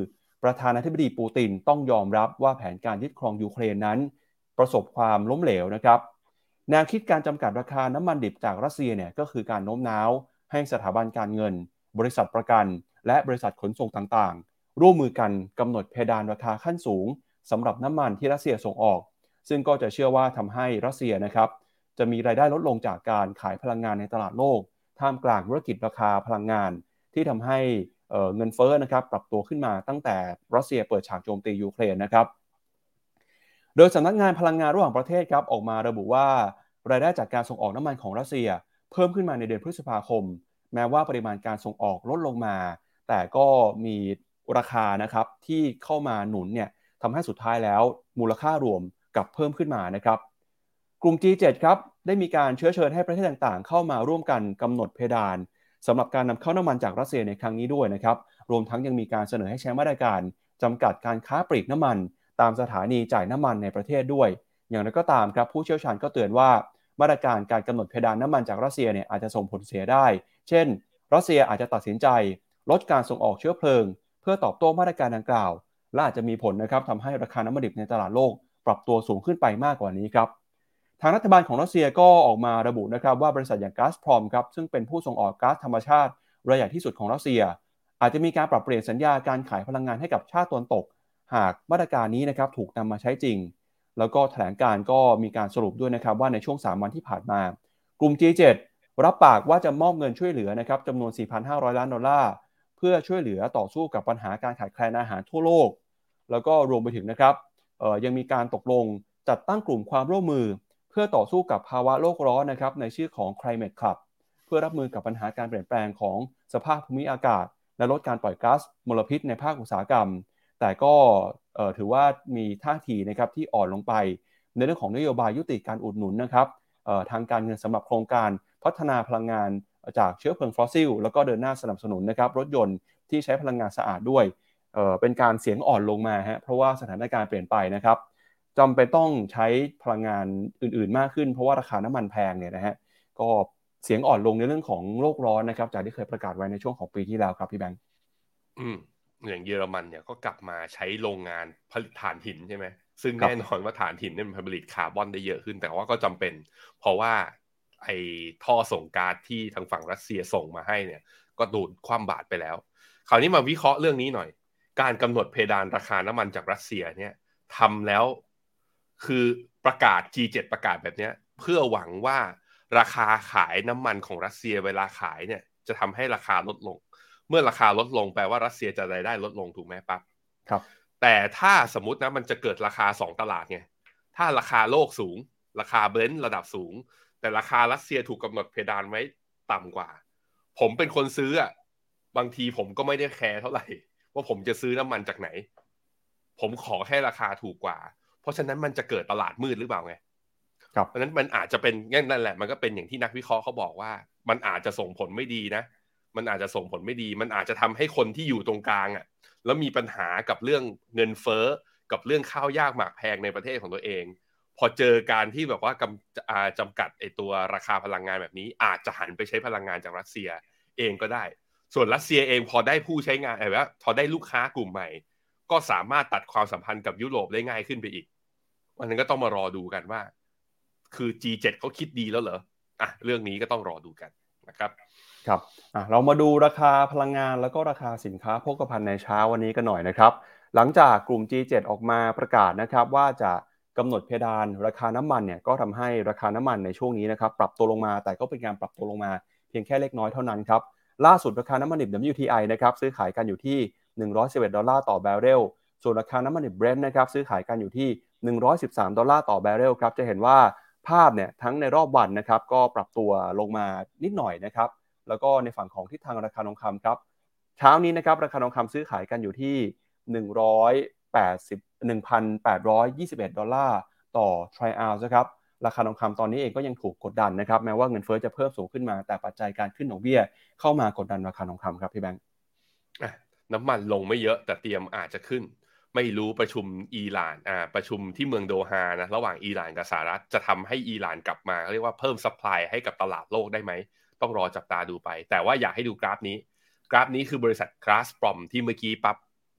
ประธานาธิบดีปูตินต้องยอมรับว่าแผนการยึดครองยูเครนนั้นประสบความล้มเหลวนะครับแนวคิดการจำกัดราคาน้ำมันดิบจากรัสเซียเนี่ยก็คือการโน้มน้าวให้สถาบันการเงินบริษัทประกันและบริษัทขนส่งต่างๆร่วมมือกันกำหนดเพดานราคาขั้นสูงสำหรับน้ำมันที่รัสเซียส่งออกซึ่งก็จะเชื่อว่าทำให้รัสเซียนะครับจะมีรายได้ลดลงจากการขายพลังงานในตลาดโลกท่ามกลางธุรกิจราคาพลังงานที่ทำให้เอ่อเงินเฟ้อนะครับปรับตัวขึ้นมาตั้งแต่รัสเซียเปิดฉากโจมตียูเครนนะครับโดยสำนักงานพลังงานระหว่างประเทศครับออกมาระบุว่ารายได้จากการส่งออกน้ำมันของรัสเซียเพิ่มขึ้นมาในเดือนพฤษภาคมแม้ว่าปริมาณการส่งออกลดลงมาแต่ก็มีราคานะครับที่เข้ามาหนุนเนี่ยทำให้สุดท้ายแล้วมูลค่ารวมกลับเพิ่มขึ้นมานะครับกลุ่ม จี เจ็ด ครับได้มีการเชื้อเชิญให้ประเทศต่างๆเข้ามาร่วมกันกำหนดเพดานสำหรับการนำเข้าน้ำมันจากรัสเซียในครั้งนี้ด้วยนะครับรวมทั้งยังมีการเสนอให้ใช้มาตรการจำกัดการค้าปลีกน้ำมันตามสถานีจ่ายน้ำมันในประเทศด้วยอย่างไรก็ตามครับผู้เชี่ยวชาญก็เตือนว่ามาตรการการกำหนดเพดานน้ำมันจากรัสเซียเนี่ยอาจจะส่งผลเสียได้เช่นรัสเซียอาจจะตัดสินใจลดการส่งออกเชื้อเพลิงเพื่อตอบโต้มาตรการดังกล่าวและอาจจะมีผลนะครับทำให้ราคาน้ำมันดิบในตลาดโลกปรับตัวสูงขึ้นไปมากกว่านี้ครับทางรัฐบาลของรัสเซียก็ออกมาระบุนะครับว่าบริษัทอย่างก๊าซพรอมครับซึ่งเป็นผู้ส่งออกก๊าซธรรมชาติรายใหญ่ที่สุดของรัสเซียอาจจะมีการปรับเปลี่ยนสัญญาการขายพลังงานให้กับชาติตะวันตกหากมาตรการนี้นะครับถูกนำมาใช้จริงแล้วก็แถลงการก็มีการสรุปด้วยนะครับว่าในช่วงสามวันที่ผ่านมากลุ่ม จี เจ็ด รับปากว่าจะมอบเงินช่วยเหลือนะครับจำนวน สี่พันห้าร้อย ล้านดอลลาร์เพื่อช่วยเหลือต่อสู้กับปัญหาการขาดแคลนอาหารทั่วโลกแล้วก็รวมไปถึงนะครับเอ่อยังมีการตกลงจัดตั้งกลุ่มความร่วมมือเพื่อต่อสู้กับภาวะโลกร้อนนะครับในชื่อของ Climate Club เพื่อรับมือกับปัญหาการเปลี่ยนแปลงของสภาพภูมิอากาศและลดการปล่อยก๊าซมลพิษในภาคอุตสาหกรรมแต่ก็ถือว่ามีท่าทีนะครับที่อ่อนลงไปในเรื่องของนโยบายยุติการอุดหนุนนะครับทางการเงินสำหรับโครงการพัฒนาพลังงานจากเชื้อเพลิงฟอสซิลแล้วก็เดินหน้าสนับสนุนนะครับรถยนต์ที่ใช้พลังงานสะอาดด้วยเอ่อเป็นการเสียงอ่อนลงมาฮะเพราะว่าสถานการณ์เปลี่ยนไปนะครับจำเป็นต้องใช้พลังงานอื่นๆมากขึ้นเพราะว่าราคาน้ำมันแพงเนี่ยนะฮะก็เสียงอ่อนลงในเรื่องของโลกร้อนนะครับจากที่เคยประกาศไว้ในช่วงของปีที่แล้วครับพี่แบงค์อืมอย่างเยอรมันเนี่ยก็กลับมาใช้โรงงานผลิตถ่านหินใช่ไหมซึ่งแน่นอนว่าถ่านหินเนี่ยมันผลิตคาร์บอนได้เยอะขึ้นแต่ว่าก็จำเป็นเพราะว่าไอ้ท่อส่งก๊าซที่ทางฝั่งรัสเซียส่งมาให้เนี่ยก็ดูดคว่ำบาตรไปแล้วคราวนี้มาวิเคราะห์เรื่องนี้หน่อยการกำหนดเพดานราคาน้ำมันจากรัสเซียเนี่ยทำแล้วคือประกาศ จี เจ็ด ประกาศแบบนี้เพื่อหวังว่าราคาขายน้ำมันของรัสเซียเวลาขายเนี่ยจะทำให้ราคาลดลงเมื่อราคาลดลงแปลว่ารัสเซียจะรายได้ลดลงถูกไหมปั๊บครับแต่ถ้าสมมตินะมันจะเกิดราคาสองตลาดไงถ้าราคาโลกสูงราคาเบรนท์ระดับสูงแต่ราคารัสเซียถูกกำหนดเพดานไว้ต่ำกว่าผมเป็นคนซื้ออ่ะบางทีผมก็ไม่ได้แคร์เท่าไหร่ว่าผมจะซื้อน้ำมันจากไหนผมขอแค่ราคาถูกกว่าเพราะฉะนั้นมันจะเกิดตลาดมืดหรือเปล่าไงเพราะฉะนั้นมันอาจจะเป็นนั่นแหละมันก็เป็นอย่างที่นักวิเคราะห์เขาบอกว่ามันอาจจะส่งผลไม่ดีนะมันอาจจะส่งผลไม่ดีมันอาจจะทำให้คนที่อยู่ตรงกลางอ่ะแล้วมีปัญหากับเรื่องเงินเฟ้อกับเรื่องข้าวยากหมากแพงในประเทศของตัวเองพอเจอการที่แบบว่ากำจำกัดไอตัวราคาพลังงานแบบนี้อาจจะหันไปใช้พลังงานจากรัสเซียเองก็ได้ส่วนรัสเซียเองพอได้ผู้ใช้งานอะไรว่าพอได้ลูกค้ากลุ่มใหม่ก็สามารถตัดความสัมพันธ์กับยุโรปได้ง่ายขึ้นไปอีกวันนี้ก็ต้องมารอดูกันว่าคือ จี เจ็ด เขาคิดดีแล้วเหรออ่ะเรื่องนี้ก็ต้องรอดูกันนะครับครับอ่ะเรามาดูราคาพลังงานแล้วก็ราคาสินค้าโภคภัณฑ์ในเช้าวันนี้กันหน่อยนะครับหลังจากกลุ่ม จี เจ็ด ออกมาประกาศนะครับว่าจะกำหนดเพดานราคาน้ำมันเนี่ยก็ทำให้ราคาน้ำมันในช่วงนี้นะครับปรับตัวลงมาแต่ก็เป็นการปรับตัวลงมาเพียงแค่เล็กน้อยเท่านั้นครับล่าสุดราคาน้ำมันดิบ ดับเบิลยู ที ไอ นะครับซื้อขายกันอยู่ที่หนึ่งร้อยสิบเอ็ดดอลลาร์ต่อแบเรลส่วนราคาน้ำมันดิบ Brent นะครับซื้อขายกันอยู่ที่หนึ่งร้อยสิบสามดอลลาร์ต่อแบเรลครับจะเห็นว่าภาพเนี่ยทั้งในรอบวันนะครับก็ปรับตัวลงมานิดหน่อยนะครับแล้วก็ในฝั่งของทิศทางราคาทองคำครับเช้านี้นะครับราคาทองคำซื้อขายกันอยู่ที่หนึ่งร้อยแปดสิบ หนึ่งพันแปดร้อยยี่สิบเอ็ดดอลลาร์ต่อทรัลล์นะครับราคาทองคำตอนนี้เองก็ยังถูกกดดันนะครับแม้ว่าเงินเฟ้อจะเพิ่มสูงขึ้นมาแต่ปัจจัยการขึ้นดอกเบี้ยเข้ามากดดันราคาทองคำครับพี่แบงค์น้ำมันลงไม่เยอะแต่เตรียมอาจจะขึ้นไม่รู้ประชุมอิหร่านอ่าประชุมที่เมืองโดฮานะระหว่างอิหร่านกับสหรัฐจะทำให้อิหร่านกลับมาเรียกว่าเพิ่มซัพพลายให้กับตลาดโลกได้ไหมต้องรอจับตาดูไปแต่ว่าอยากให้ดูกราฟนี้กราฟนี้คือบริษัทก๊าซปรอมที่เมื่อกี้ปั๊บ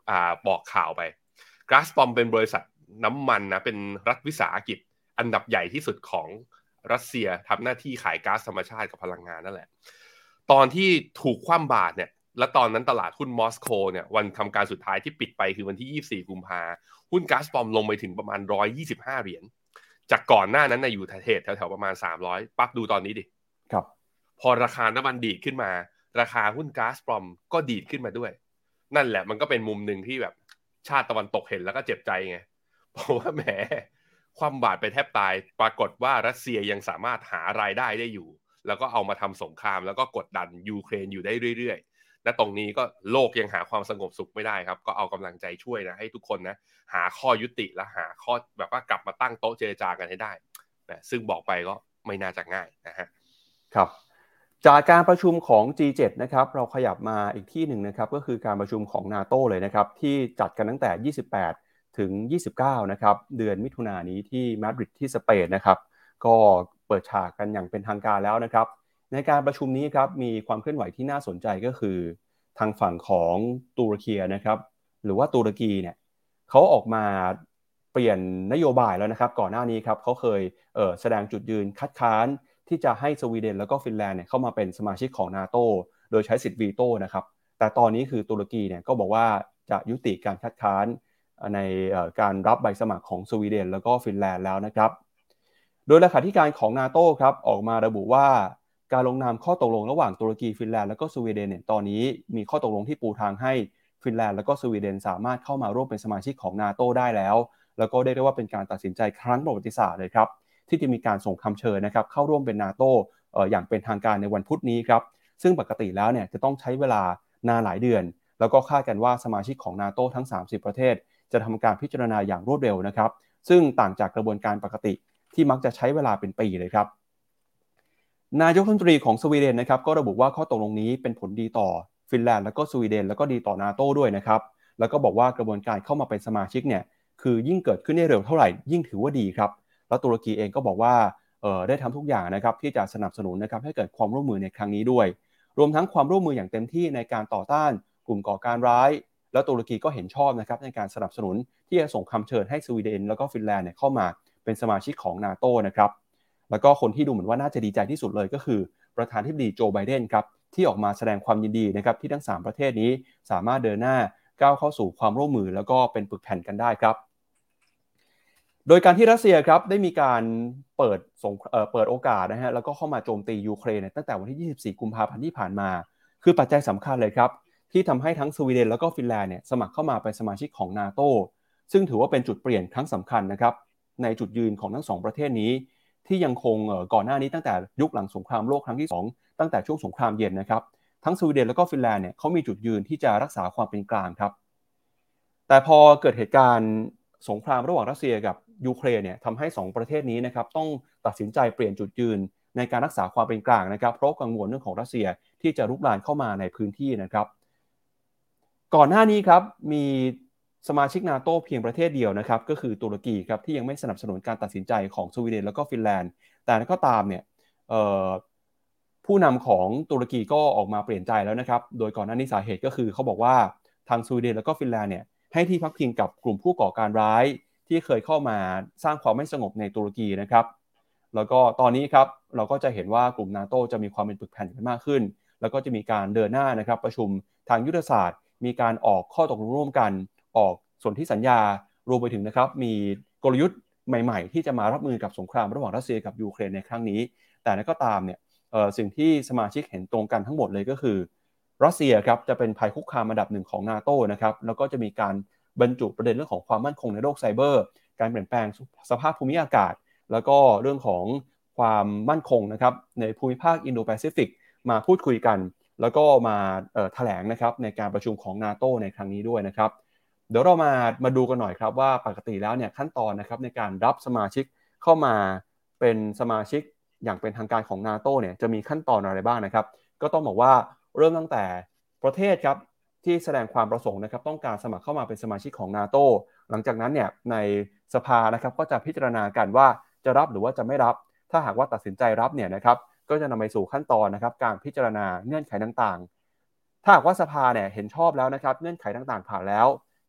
อ่าบอกข่าวไป Gazprom เป็นบริษัทน้ำมันนะเป็นรัฐวิสาหกิจอันดับใหญ่ที่สุดของรัสเซียทำหน้าที่ขายก๊าซธรรมชาติกับพลังงานนั่นแหละตอนที่ถูกคว่ำบาตรเนี่ยและตอนนั้นตลาดหุ้นมอสโกเนี่ยวันทำการสุดท้ายที่ปิดไปคือวันที่ยี่สิบสี่กุมภาหุ้น Gazprom ลงไปถึงประมาณหนึ่งร้อยยี่สิบห้าเหรียญจากก่อนหน้านั้นนะอยู่เทรดแถวๆประมาณสามร้อยปั๊บดูตอนนี้ดิครับพอราคาน้ำมันดีดขึ้นมาราคาหุ้น Gazprom ก็ดีดขึ้นมาด้วยนั่นแหละมันก็เป็นมุมหนึ่งที่แบบชาติตะวันตกเห็นแล้วก็เจ็บใจไงเพราะว่าแหมความบาดไปแทบตายปรากฏว่ารัสเซียยังสามารถหารายได้ได้อยู่แล้วก็เอามาทำสงครามแล้วก็กดดันยูเครนอยู่ได้เรื่อยๆและตรงนี้ก็โลกยังหาความสงบสุขไม่ได้ครับก็เอากำลังใจช่วยนะให้ทุกคนนะหาข้อยุติและหาข้อแบบว่ากลับมาตั้งโต๊ะเจรจากันให้ได้นะซึ่งบอกไปก็ไม่น่าจะง่ายนะฮะครับจากการประชุมของ จี เจ็ด นะครับเราขยับมาอีกที่หนึ่งนะครับก็คือการประชุมของ NATO เลยนะครับที่จัดกันตั้งแต่ยี่สิบแปดถึงยี่สิบเก้านะครับเดือนมิถุนายนนี้ที่มาดริดที่สเปนนะครับก็เปิดฉากกันอย่างเป็นทางการแล้วนะครับในการประชุมนี้ครับมีความเคลื่อนไหวที่น่าสนใจก็คือทางฝั่งของตุรกีนะครับหรือว่าตุรกีเนี่ยเขาออกมาเปลี่ยนนโยบายแล้วนะครับก่อนหน้านี้ครับเขาเคยเอ่อแสดงจุดยืนคัดค้านที่จะให้สวีเดนแล้วก็ฟินแลนด์เนี่ยเข้ามาเป็นสมาชิกของ NATO โดยใช้สิทธิ์วีโต้นะครับแต่ตอนนี้คือตุรกีเนี่ยก็บอกว่าจะยุติการคัดค้านในการรับใบสมัครของสวีเดนแล้วก็ฟินแลนด์แล้วนะครับโดยเลขาธิการของ NATO ครับออกมาระบุว่าการลงนามข้อตกลงระหว่างตุรกีฟินแลนด์แล้วก็สวีเดนเนี่ยตอนนี้มีข้อตกลงที่ปูทางให้ฟินแลนด์แล้วก็สวีเดนสามารถเข้ามาร่วมเป็นสมาชิกของ NATO ได้แล้วแล้วก็ได้เรียกว่าเป็นการตัดสินใจครั้งประวัติศาสตร์เลยครับที่จะมีการส่งคำเชิญนะครับเข้าร่วมเป็น NATO เอ่ออย่างเป็นทางการในวันพุธนี้ครับซึ่งปกติแล้วเนี่ยจะต้องใช้เวลานานหลายเดือนแล้วก็คาดกันว่าสมาชิกของ NATO ทั้งสามสิบประเทศจะทำการพิจารณาอย่างรวดเร็วนะครับซึ่งต่างจากกระบวนการปกติที่มักจะใช้เวลาเป็นปีเลยครับนายกรัฐมนตรีของสวีเดนนะครับก็ระบุว่าข้อตกลงนี้เป็นผลดีต่อฟินแลนด์แล้วก็สวีเดนแล้วก็ดีต่อ NATO ด้วยนะครับแล้วก็บอกว่ากระบวนการเข้ามาเป็นสมาชิกเนี่ยคือยิ่งเกิดขึ้นได้เร็วเท่าไหร่ยิ่งถือว่าดีครับแล้วตุรกีเองก็บอกว่าเอ่อได้ทำทุกอย่างนะครับที่จะสนับสนุนนะครับให้เกิดความร่วมมือในครั้งนี้ด้วยรวมทั้งความร่วมมืออย่างเต็มที่ในการต่อต้านกลุ่มก่อการร้ายแล้วตุรกีก็เห็นชอบนะครับในการสนับสนุนที่จะส่งคำเชิญให้สวีเดนแล้วก็ฟินแลนด์เนี่ยเข้ามาเป็นสมาชิกของ NATO นะครับแล้วก็คนที่ดูเหมือนว่าน่าจะดีใจที่สุดเลยก็คือประธานาธิบดีโจไบเดนครับที่ออกมาแสดงความยินดีนะครับที่ทั้งสามประเทศนี้สามารถเดินหน้าก้าวเข้าสู่ความร่วมมือแล้วก็เป็นปึกแผ่นกันได้ครับโดยการที่รัสเซียครับได้มีการเปิดสงเอ่อเปิดโอกาสนะฮะแล้วก็เข้ามาโจมตียูเครนตั้งแต่วันที่ยี่สิบสี่กุมภาพันธ์ที่ผ่านมาคือปัจจัยสำคัญเลยครับที่ทำให้ทั้งสวีเดนแล้วก็ฟินแลนด์เนี่ยสมัครเข้ามาเป็นสมาชิกของ NATO ซึ่งถือว่าเป็นจุดเปลี่ยนครั้งสำคัญนะครับในจุดยืนของทั้งสองประเทศนี้ที่ยังคงเอ่อก่อนหน้านี้ตั้งแต่ยุคหลังสงครามโลกครั้งที่สองตั้งแต่ช่วงสงครามเย็นนะครับทั้งสวีเดนแล้วก็ฟินแลนด์เนี่ยเขามีจุดยืนที่จะรักษาความเป็นกลางครับแต่พอเกิดเหตุการณ์สงครามระหว่างรัสเซียกับยูเครนเนี่ยทำให้สองประเทศนี้นะครับต้องตัดสินใจเปลี่ยนจุดยืนในการรักษาความเป็นกลางนะครับเพราะกังวลเรื่องของรัสเซียที่จะรุกรานเข้ามาในพื้นที่นะครับก่อนหน้านี้ครับมีสมาชิก NATO เพียงประเทศเดียวนะครับก็คือตุรกีครับที่ยังไม่สนับสนุนการตัดสินใจของสวีเดนแล้วก็ฟินแลนด์แต่ก็ตามเนี่ยผู้นำของตุรกีก็ออกมาเปลี่ยนใจแล้วนะครับโดยก่อนหน้านี้สาเหตุก็คือเขาบอกว่าทางสวีเดนแล้วก็ฟินแลนด์เนี่ยให้ที่พักพิงกับกลุ่มผู้ก่อการร้ายที่เคยเข้ามาสร้างความไม่สงบในตุรกีนะครับแล้วก็ตอนนี้ครับเราก็จะเห็นว่ากลุ่ม NATO จะมีความเป็นปึกแผ่นกันมากขึ้นแล้วก็จะมีการเดินหน้านะครับประชุมทางยุทธศาสตร์มีการออกข้อตกลงร่วมกันออกสนธิสัญญารวมไปถึงนะครับมีกลยุทธ์ใหม่ๆที่จะมารับมือกับสงครามระหว่างรัสเซียกับยูเครนในครั้งนี้แต่นั้นก็ตามเนี่ยสิ่งที่สมาชิกเห็นตรงกันทั้งหมดเลยก็คือรัสเซียครับจะเป็นภัยคุกคามอันดับหนึ่งของ NATO นะครับแล้วก็จะมีการบรรจุประเด็นเรื่องของความมั่นคงในโลกไซเบอร์การเปลี่ยนแปลงสภาพภูมิอากาศแล้วก็เรื่องของความมั่นคงนะครับในภูมิภาคอินโดแปซิฟิกมาพูดคุยกันแล้วก็มาแถลงนะครับในการประชุมของ NATO ในครั้งนี้ด้วยนะครับเดี๋ยวเรามามาดูกันหน่อยครับว่าปกติแล้วเนี่ยขั้นตอนนะครับในการรับสมาชิกเข้ามาเป็นสมาชิกอย่างเป็นทางการของ NATO เนี่ยจะมีขั้นตอนอะไรบ้างนะครับก็ต้องบอกว่าเริ่มตั้งแต่ประเทศครับที่แสดงความประสงค์นะครับต้องการสมัครเข้ามาเป็นสมาชิกของ NATO หลังจากนั้นเนี่ยในสภานะครับก็จะพิจารณากันว่าจะรับหรือว่าจะไม่รับถ้าหากว่าตัดสินใจรับเนี่ยนะครับก็จะนำไปสู่ขั้นตอนนะครับการพิจารณาเงื่อนไขต่างๆถ้าหากว่าสภาเนี่ยเห็นชอบแล้วนะครับเงื่อนไขต่างๆผ่านแล้ว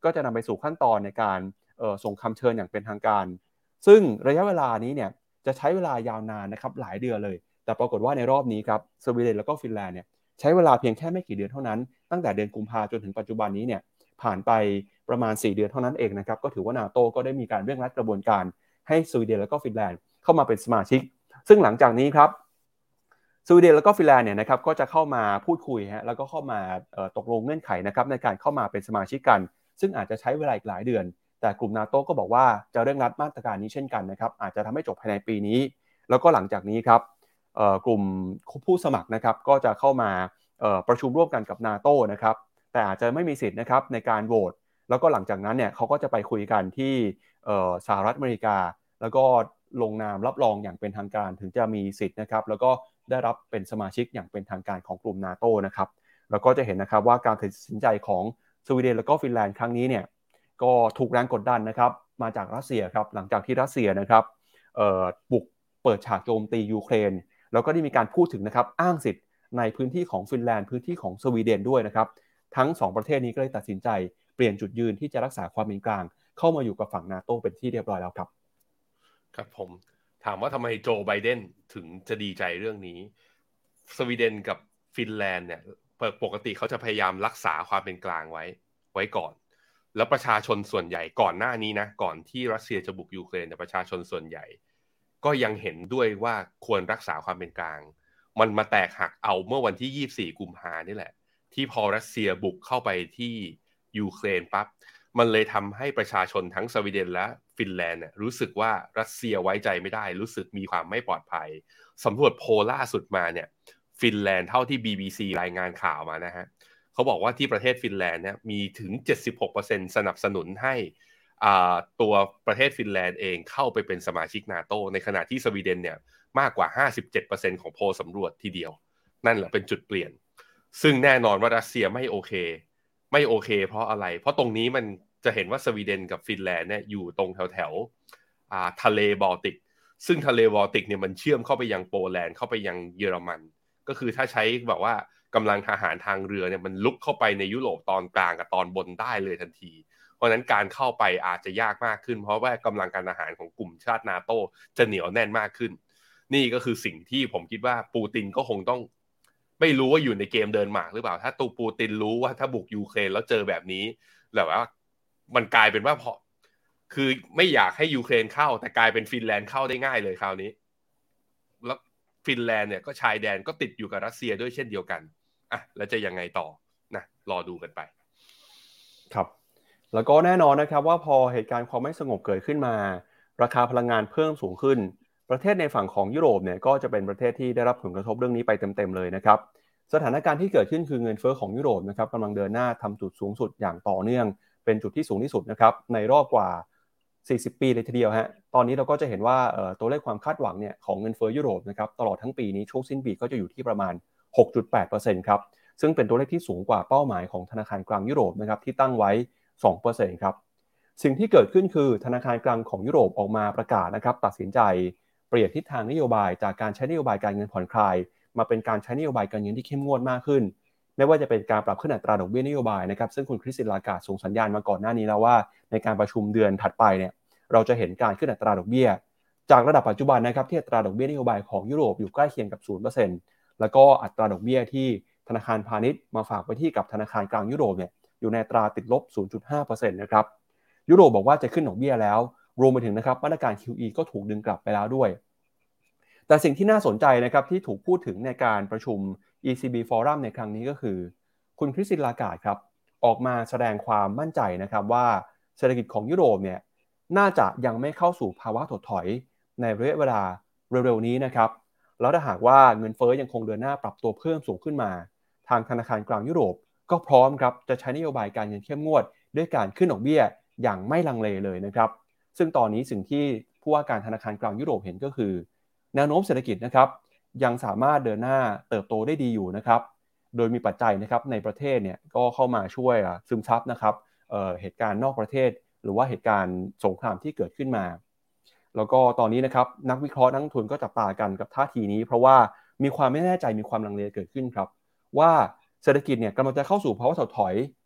ก็จะนำไปสู่ขั้นตอนในการเอ่อส่งคำเชิญอย่างเป็นทางการซึ่งระยะเวลานี้เนี่ยจะใช้เวลายาวนานนะครับหลายเดือนเลยแต่ปรากฏว่าในรอบนี้ครับสวีเดนแล้วก็ฟินแลนด์เนี่ยใช้เวลาเพียงแค่ไม่กี่เดือนเท่านั้นตั้งแต่เดือนกุมภาพันธ์จนถึงปัจจุบันนี้เนี่ยผ่านไปประมาณสี่เดือนเท่านั้นเองนะครับก็ถือว่า NATO ก็ได้มีการเร่งรัดกระบวนการให้สวีเดนแล้วก็ฟินแลนด์เข้ามาเป็นสมาชิกซึ่งหลังจากนี้ครับสวีเดนแล้วก็ฟินแลนด์เนี่ยนะครับก็จะเข้ามาพูดคุยฮะแล้วก็เข้ามาตกลงเงื่อนไขนะครับในการเข้ามาเป็นสมาชิกกันซึ่งอาจจะใช้เวลาอีกหลายเดือนแต่กลุ่ม NATO ก็บอกว่าจะเร่งรัดมาตรการนี้เช่นกันนะครับอาจจะทำให้จบภายในปีนี้แล้วก็หลังจากนี้ครับกลุ่มผู้สมัครนะครับก็จะเข้ามาประชุมร่วมกันกับ NATO นะครับแต่อาจจะไม่มีสิทธิ์นะครับในการโหวตแล้วก็หลังจากนั้นเนี่ยเขาก็จะไปคุยกันที่สหรัฐอเมริกาแล้วก็ลงนามรับรองอย่างเป็นทางการถึงจะมีสิทธิ์นะครับแล้วก็ได้รับเป็นสมาชิกอย่างเป็นทางการของกลุ่ม NATO นะครับแล้วก็จะเห็นนะครับว่าการตัดสินใจของสวีเดนแล้วก็ฟินแลนด์ครั้งนี้เนี่ยก็ถูกแรงกดดันนะครับมาจากรัสเซียครับหลังจากที่รัสเซียนะครับบุกเปิดฉากโจมตียูเครนแล้วก็ได้มีการพูดถึงนะครับอ้างสิทธิ์ในพื้นที่ของฟินแลนด์พื้นที่ของสวีเดนด้วยนะครับทั้งสองประเทศนี้ก็เลยตัดสินใจเปลี่ยนจุดยืนที่จะรักษาความเป็นกลางเข้ามาอยู่กับฝั่ง NATO เป็นที่เรียบร้อยแล้วครับครับผมถามว่าทำไมโจไบเดนถึงจะดีใจเรื่องนี้สวีเดนกับฟินแลนด์เนี่ยปกติเขาจะพยายามรักษาความเป็นกลางไว้ไว้ก่อนแล้วประชาชนส่วนใหญ่ก่อนหน้านี้นะก่อนที่รัสเซียจะบุกยูเครนเนี่ยประชาชนส่วนใหญ่ก็ยังเห็นด้วยว่าควรรักษาความเป็นกลางมันมาแตกหักเอาเมื่อวันที่ยี่สิบสี่กุมภาพันธ์นี่แหละที่พอรัสเซียบุกเข้าไปที่ยูเครนปั๊บมันเลยทำให้ประชาชนทั้งสวีเดนและฟินแลนด์เนี่ยรู้สึกว่ารัสเซียไว้ใจไม่ได้รู้สึกมีความไม่ปลอดภัยสำรวจโพลล่าสุดมาเนี่ยฟินแลนด์เท่าที่ บี บี ซี รายงานข่าวมานะฮะเขาบอกว่าที่ประเทศฟินแลนด์เนี่ยมีถึง เจ็ดสิบหกเปอร์เซ็นต์ สนับสนุนให้อ่าตัวประเทศฟินแลนด์เองเข้าไปเป็นสมาชิก NATO ในขณะที่สวีเดนเนี่ยมากกว่า ห้าสิบเจ็ดเปอร์เซ็นต์ ของโพลสำรวจทีเดียวนั่นแหละเป็นจุดเปลี่ยนซึ่งแน่นอนว่ารัสเซียไม่โอเคไม่โอเคเพราะอะไรเพราะตรงนี้มันจะเห็นว่าสวีเดนกับฟินแลนด์เนี่ยอยู่ตรงแถวแถวทะเลบอลติกซึ่งทะเลบอลติกเนี่ยมันเชื่อมเข้าไปยังโปแลนด์เข้าไปยังเยอรมันก็คือถ้าใช้แบบว่ากำลังทหารทางเรือเนี่ยมันลุกเข้าไปในยุโรปตอนกลางกับตอนบนได้เลยทันทีเพราะนั้นการเข้าไปอาจจะยากมากขึ้นเพราะว่ากำลังการทหารของกลุ่มชาตินาโตจะเหนียวแน่นมากขึ้นนี่ก็คือสิ่งที่ผมคิดว่าปูตินก็คงต้องไม่รู้ว่าอยู่ในเกมเดินหมากหรือเปล่าถ้าตูปูตินรู้ว่าถ้าบุกยูเครนแล้วเจอแบบนี้แบบว่ามันกลายเป็นว่าพอคือไม่อยากให้ยูเครนเข้าแต่กลายเป็นฟินแลนด์เข้าได้ง่ายเลยคราวนี้แล้วฟินแลนด์เนี่ยก็ชายแดนก็ติดอยู่กับรัสเซียด้วยเช่นเดียวกันอ่ะแล้วจะยังไงต่อนะรอดูกันไปครับแล้วก็แน่นอนนะครับว่าพอเหตุการณ์ความไม่สงบเกิดขึ้นมาราคาพลังงานเพิ่มสูงขึ้นประเทศในฝั่งของยุโรปเนี่ยก็จะเป็นประเทศที่ได้รับผลกระทบเรื่องนี้ไปเต็มๆเลยนะครับสถานการณ์ที่เกิดขึ้นคือเงินเฟ้อของยุโรปนะครับกำลังเดินหน้าทำจุดสูงสุดอย่างต่อเนื่องเป็นจุดที่สูงที่สุดนะครับในรอบกว่าสี่สิบปีเลยทีเดียวฮะตอนนี้เราก็จะเห็นว่าตัวเลขความคาดหวังเนี่ยของเงินเฟ้อยุโรปนะครับตลอดทั้งปีนี้ช่วงสิ้นปีก็จะอยู่ที่ประมาณ หกจุดแปดเปอร์เซ็นต์ ครับซึ่งเป็นตัวเลขที่สูงกว่าเป้าหมายของธนาคารกลางยุโรปนะครับที่ตั้งไว้ สองเปอร์เซ็นต์ ครับสิ่งที่เกิดขึ้นคือธนาคารกลางของยุโรปออกมาประกาศนะครับตัดสินใจเปลี่ยนทิศทางนโยบายจากการใช้นโยบายการเงินผ่อนคลายมาเป็นการใช้นโยบายการเงินที่เข้มงวดมากขึ้นไม่ว่าจะเป็นการปรับขึ้นอัตราดอกเบี้ยนโยบายนะครับซึ่งคุณคริสติน ลาการ์ดส่งสัญญาณมาก่อนหน้านี้แล้วว่าในการประชุมเดือนถัดไปเนี่ยเราจะเห็นการขึ้นอัตราดอกเบี้ยจากระดับปัจจุบันนะครับที่อัตราดอกเบี้ยนโยบายของยุโรปอยู่ใกล้เคียงกับ ศูนย์เปอร์เซ็นต์ แล้วก็อัตราดอกเบี้ยที่ธนาคารพาณิชย์มาฝากไว้ที่กับธนาคารกลางยุโรปเนี่ยอยู่ในอัตราติดลบ ศูนย์จุดห้าเปอร์เซ็นต์ นะครับยุโรปบอกว่าจะขึ้นดอกเบี้ยแล้วรวมไปถึงนะครับมาตรการ คิว อี ก็ถูกดึงกลับไปแล้วด้วยแต่สิ่งที่น่าสนใจนะครับที่ถูกพูดถึงในการประชุม อี ซี บี Forum ในครั้งนี้ก็คือคุณคริสติน ลาการ์ดครับออกมาแสดงความมั่นใจนะครับว่าเศรษฐกิจของยุโรปเนี่ยน่าจะยังไม่เข้าสู่ภาวะถดถอยในระยะเวลาเร็วๆนี้นะครับแล้วถ้าหากว่าเงินเฟ้อยังคงเดินหน้าปรับตัวเพิ่มสูงขึ้นมาทางธนาคารกลางยุโรปก็พร้อมครับจะใช้นโยบายการเงินเข้มงวดด้วยการขึ้นดอกเบี้ยอย่างไม่ลังเลเลยนะครับซึ่งตอนนี้สิ่งที่ผู้ว่าการธนาคารกลางยุโรปเห็นก็คือแนวโน้มเศรษฐกิจนะครับยังสามารถเดินหน้าเติบโตได้ดีอยู่นะครับโดยมีปัจจัยนะครับในประเทศเนี่ยก็เข้ามาช่วยซึมซับนะครับ เอ่อ เหตุการณ์นอกประเทศหรือว่าเหตุการณ์สงครามที่เกิดขึ้นมาแล้วก็ตอนนี้นะครับนักวิเคราะห์นักลงทุนก็จับตากันกับท่าทีนี้เพราะว่ามีความไม่แน่ใจมีความลังเลเกิดขึ้นครับว่าเศรษฐกิจเนี่ยกำลังจะเข้าสู่ภาวะถดถอย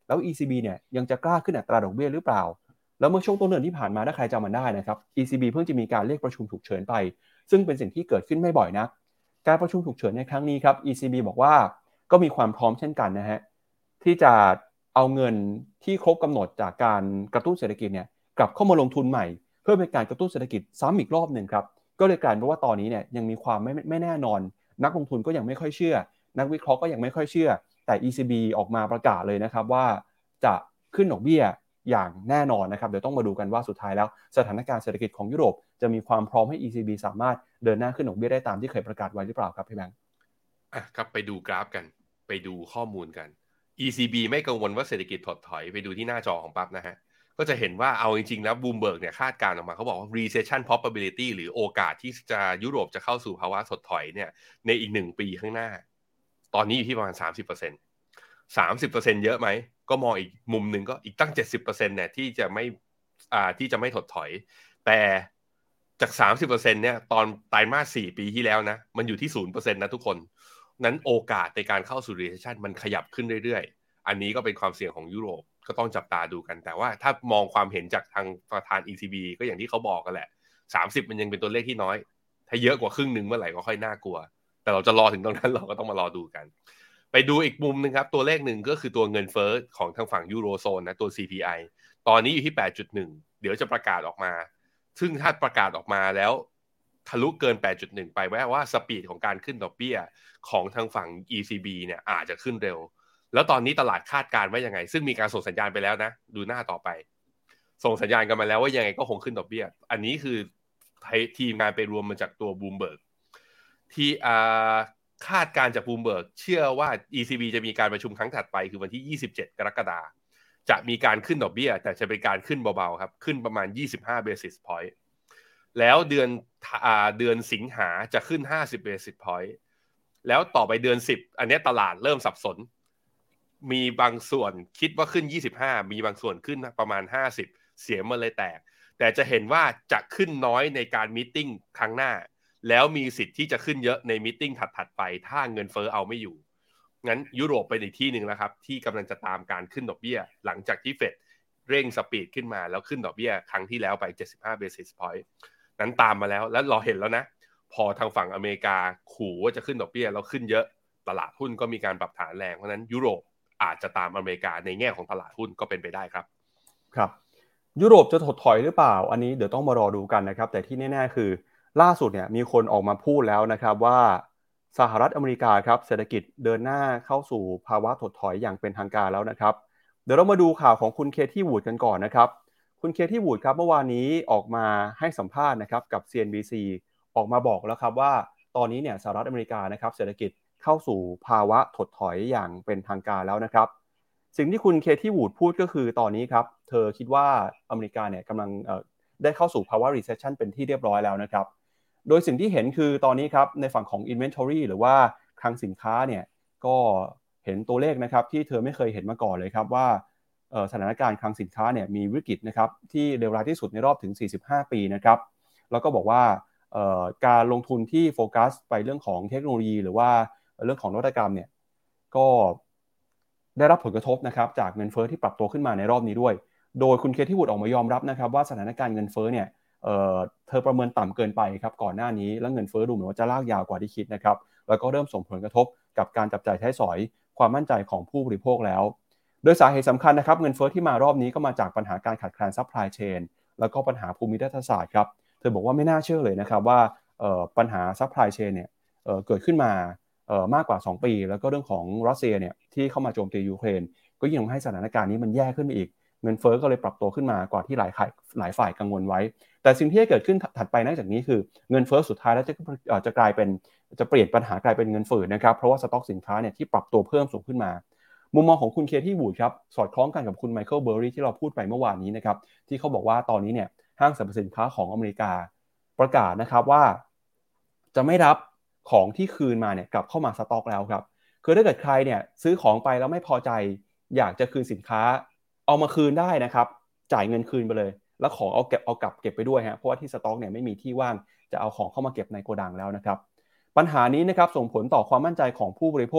แล้ว อี ซี บี เนี่ยยังจะกล้าขึ้นอัตราดอกเบี้ยหรือเปล่าแล้วเมื่อช่วงต้นเดือนที่ผ่านมาถ้าใครจำมันได้นะครับ อี ซี บี เพิ่งจะมีการเรียกประชุมฉุกเฉินไปซึ่งเป็นสิ่งที่เกิดขึ้นไม่บ่อยนักการประชุมฉุกเฉินในครั้งนี้ครับ อี ซี บี บอกว่าก็มีความพร้อมเช่นกันนะฮะที่จะเอาเงินที่ครบกำหนดจากการกระตุ้นเศรษฐกิจเนี่ยกลับเข้ามาลงทุนใหม่เพื่อเป็นการกระตุ้นเศรษฐกิจซ้ำอีกรอบหนึ่งครับก็เลยกลายเป็นว่าตอนนี้เนี่ยยังมีความไม่ไม่แน่นอนนักลงทุนก็ยังไม่ค่อยเชื่อนักวิเคราะห์ก็ยังไม่ค่อยเชื่อแต่ อี ซี บี ออกมาประกาศเลยนะครับว่าจะขึ้นดอกเบี้ยอย่างแน่นอนนะครับเดี๋ยวต้องมาดูกันว่าสุดท้ายแล้วสถานการณ์เศรษฐกิจของยุโรปจะมีความพร้อมให้ อี ซี บี สามารถเดินหน้าขึ้นดอกเบี้ยได้ตามที่เคยประกาศไว้หรือเปล่าครับพี่แบงค์อ่ะครับไปดูกราฟกันไปดูข้อมูลกัน อี ซี บี ไม่กังวลว่าเศรษฐกิจถดถอยไปดูที่หน้าจอของปั๊บนะฮะก็จะเห็นว่าเอาจริงๆแล้วบูมเบิร์กเนี่ยคาดการณ์ออกมาเขาบอกว่า recession probability หรือโอกาสที่จะยุโรปจะเข้าสู่ภาวะถดถอยเนี่ยในอีกหนึ่งปีข้างหน้าตอนนี้อยู่ที่ประมาณ สามสิบเปอร์เซ็นต์ สามสิบเปอร์เซ็นต์ เยอะไหมก็มองอีกมุมหนึ่งก็อีกตั้ง เจ็ดสิบเปอร์เซ็นต์ เนี่ยที่จะไม่อ่าที่จะไม่ถดถอยแต่จาก สามสิบเปอร์เซ็นต์ เนี่ยตอนไตรมาสสี่ปีที่แล้วนะมันอยู่ที่ ศูนย์เปอร์เซ็นต์ นะทุกคนนั้นโอกาสในการเข้าสู่ recession มันขยับขึ้นเรื่อยๆอันนี้ก็เป็นความเสี่ยงของยุโรปก็ต้องจับตาดูกันแต่ว่าถ้ามองความเห็นจากทางประธาน อี ซี บี ก็อย่างที่เขาบอกกันแหละสามสิบมันยังเป็นตัวเลขที่น้อยถ้าเยอะกว่าครึ่งนึงเมื่อไหร่ก็ค่อยน่ากลัวแต่เราจะรอถึงตรงนั้นเราก็ต้องมารอดูกันไปดูอีกมุมนึงครับตัวเลขหนึ่งก็คือตัวเงินเฟ้อของทางฝั่งยูโรโซนนะตัว ซี พี ไอ ตอนนี้อยู่ที่ แปดจุดหนึ่ง เดี๋ยวจะประกาศออกมาซึ่งถ้าประกาศออกมาแล้วทะลุเกิน แปดจุดหนึ่ง ไปแปลว่าสปีดของการขึ้นดอกเบี้ยของทางฝั่ง อี ซี บี เนี่ยอาจจะขึ้นเร็วแล้วตอนนี้ตลาดคาดการณ์ว่ายังไงซึ่งมีการส่งสัญญาณไปแล้วนะดูหน้าต่อไปส่งสัญญาณกันมาแล้วว่ายังไงก็คงขึ้นดอกเบี้ยอันนี้คือทีมงานไปรวมมาจากตัวบูมเบิร์กที่อ่าคาดการจากบูมเบิร์กเชื่อว่า อี ซี บี จะมีการประชุมครั้งถัดไปคือวันที่ยี่สิบเจ็ดกรกฎาคมจะมีการขึ้นดอกเบี้ยแต่จะเป็นการขึ้นเบาๆครับขึ้นประมาณยี่สิบห้า basis point แล้วเดือนอ่าเดือนสิงหาจะขึ้นห้าสิบ basis point แล้วต่อไปเดือนสิบอันนี้ตลาดเริ่มสับสนมีบางส่วนคิดว่าขึ้นยี่สิบห้ามีบางส่วนขึ้นประมาณห้าสิบเสียงมันเลยแตกแต่จะเห็นว่าจะขึ้นน้อยในการมีตติ้งครั้งหน้าแล้วมีสิทธิ์ที่จะขึ้นเยอะในมีตติ้งถัดๆไปถ้าเงินเฟ้อเอาไม่อยู่งั้นยุโรปเป็นอีกที่หนึ่งแล้วครับที่กำลังจะตามการขึ้นดอกเบี้ยหลังจากที่เฟดเร่งสปีดขึ้นมาแล้วขึ้นดอกเบี้ยครั้งที่แล้วไปเจ็ดสิบห้า basis point นั้นตามมาแล้วแล้วเราเห็นแล้วนะพอทางฝั่งอเมริกาขู่ว่าจะขึ้นดอกเบี้ยแล้วขึ้นเยอะตลาดหุ้นก็มีการปรับฐานแรงเพราะนั้นยุโรปอาจจะตามอเมริกาในแง่ของตลาดหุ้นก็เป็นไปได้ครับครับยุโรปจะถดถอยหรือเปล่าอันนี้เดี๋ยวต้องมารอดูกันนะครับแต่ที่แน่ๆคือล่าสุดเนี่ยมีคนออกมาพูดแล้วนะครับว่าสหรัฐอเมริกาครับเศรษฐกิจเดินหน้าเข้าสู่ภาวะถดถอยอย่างเป็นทางการแล้วนะครับเดี๋ยวเรามาดูข่าวของคุณเคที่วูดกันก่อนนะครับคุณเคที่วูดครับเมื่อวานนี้ออกมาให้สัมภาษณ์นะครับกับ ซี เอ็น บี ซี ออกมาบอกแล้วครับว่าตอนนี้เนี่ยสหรัฐอเมริกานะครับเศรษฐกิจเข้าสู่ภาวะถดถอยอย่างเป็นทางการแล้วนะครับสิ่งที่คุณเคที่วูดพูดก็คือตอนนี้ครับเธอคิดว่าอเมริกาเนี่ยกำลังได้เข้าสู่ภาวะ recession เป็นที่เรียบร้อยแล้วนะครับโดยสิ่งที่เห็นคือตอนนี้ครับในฝั่งของ inventory หรือว่าคลังสินค้าเนี่ยก็เห็นตัวเลขนะครับที่เธอไม่เคยเห็นมาก่อนเลยครับว่าสถานการณ์คลังสินค้าเนี่ยมีวิกฤตนะครับที่เลวร้ายที่สุดในรอบถึงสี่สิบห้าปีนะครับแล้วก็บอกว่าการลงทุนที่โฟกัสไปเรื่องของเทคโนโลยีหรือว่าเรื่องของนวัตกรรมเนี่ยก็ได้รับผลกระทบนะครับจากเงินเฟ้อที่ปรับตัวขึ้นมาในรอบนี้ด้วยโดยคุณเคที่วูดออกมายอมรับนะครับว่าสถานการณ์เงินเฟ้อเนี่ย เอ่อเธอประเมินต่ำเกินไปครับก่อนหน้านี้แล้วเงินเฟ้อดูเหมือนว่าจะลากยาวกว่าที่คิดนะครับแล้วก็เริ่มส่งผลกระทบกับการจับจ่ายใช้สอยความมั่นใจของผู้บริโภคแล้วโดยสาเหตุสำคัญนะครับเงินเฟ้อที่มารอบนี้ก็มาจากปัญหาการขาดแคลนซัพพลายเชนแล้วก็ปัญหาภูมิรัฐศาสตร์ครับเธอบอกว่าไม่น่าเชื่อเลยนะครับว่าปัญหาซัพพลายเชนเนี่ยเกิดขึ้นมามากกว่าสองปีแล้วก็เรื่องของรัสเซียเนี่ยที่เข้ามาโจมตียูเครนก็ยิ่งทำให้สถานการณ์นี้มันแย่ขึ้นไปอีกเงินเฟ้อก็เลยปรับตัวขึ้นมากว่าที่หลายฝ่ายหลายฝ่ายกังวลไว้แต่สิ่งที่จะเกิดขึ้นถัดไปนอกจากนี้คือเงินเฟ้อสุดท้ายแล้วจะจะกลายเป็นจะเปลี่ยนปัญหากลายเป็นเงินฝืดนะครับเพราะว่าสต็อกสินค้าเนี่ยที่ปรับตัวเพิ่มสูงขึ้นมามุมมองของคุณเคที่วูดครับสอดคล้องกันกับคุณไมเคิลเบอร์รี่ที่เราพูดไปเมื่อวานนี้นะครับที่เขาบอกว่าตอนนี้เนี่ยห้างสรรพสินค้าของอเมริกาประกาศนะครับว่าจะไม่รับของที่คืนมาเนี่ยกลับเข้ามาสต็อกแล้วครับคือถ้าเกิดใครเนี่ยซื้อของไปแล้วไม่พอใจอยากจะคืนสินค้าเอามาคืนได้นะครับจ่ายเงินคืนไปเลยแล้วของเอาเก็บเอากลับเก็บไปด้วยฮะเพราะว่าที่สต็อกเนี่ยไม่มีที่ว่างจะเอาของเข้ามาเก็บในโกดังแล้วนะครับปัญหานี้นะครับส่งผลต่อความมั่นใจของผู้บริโภค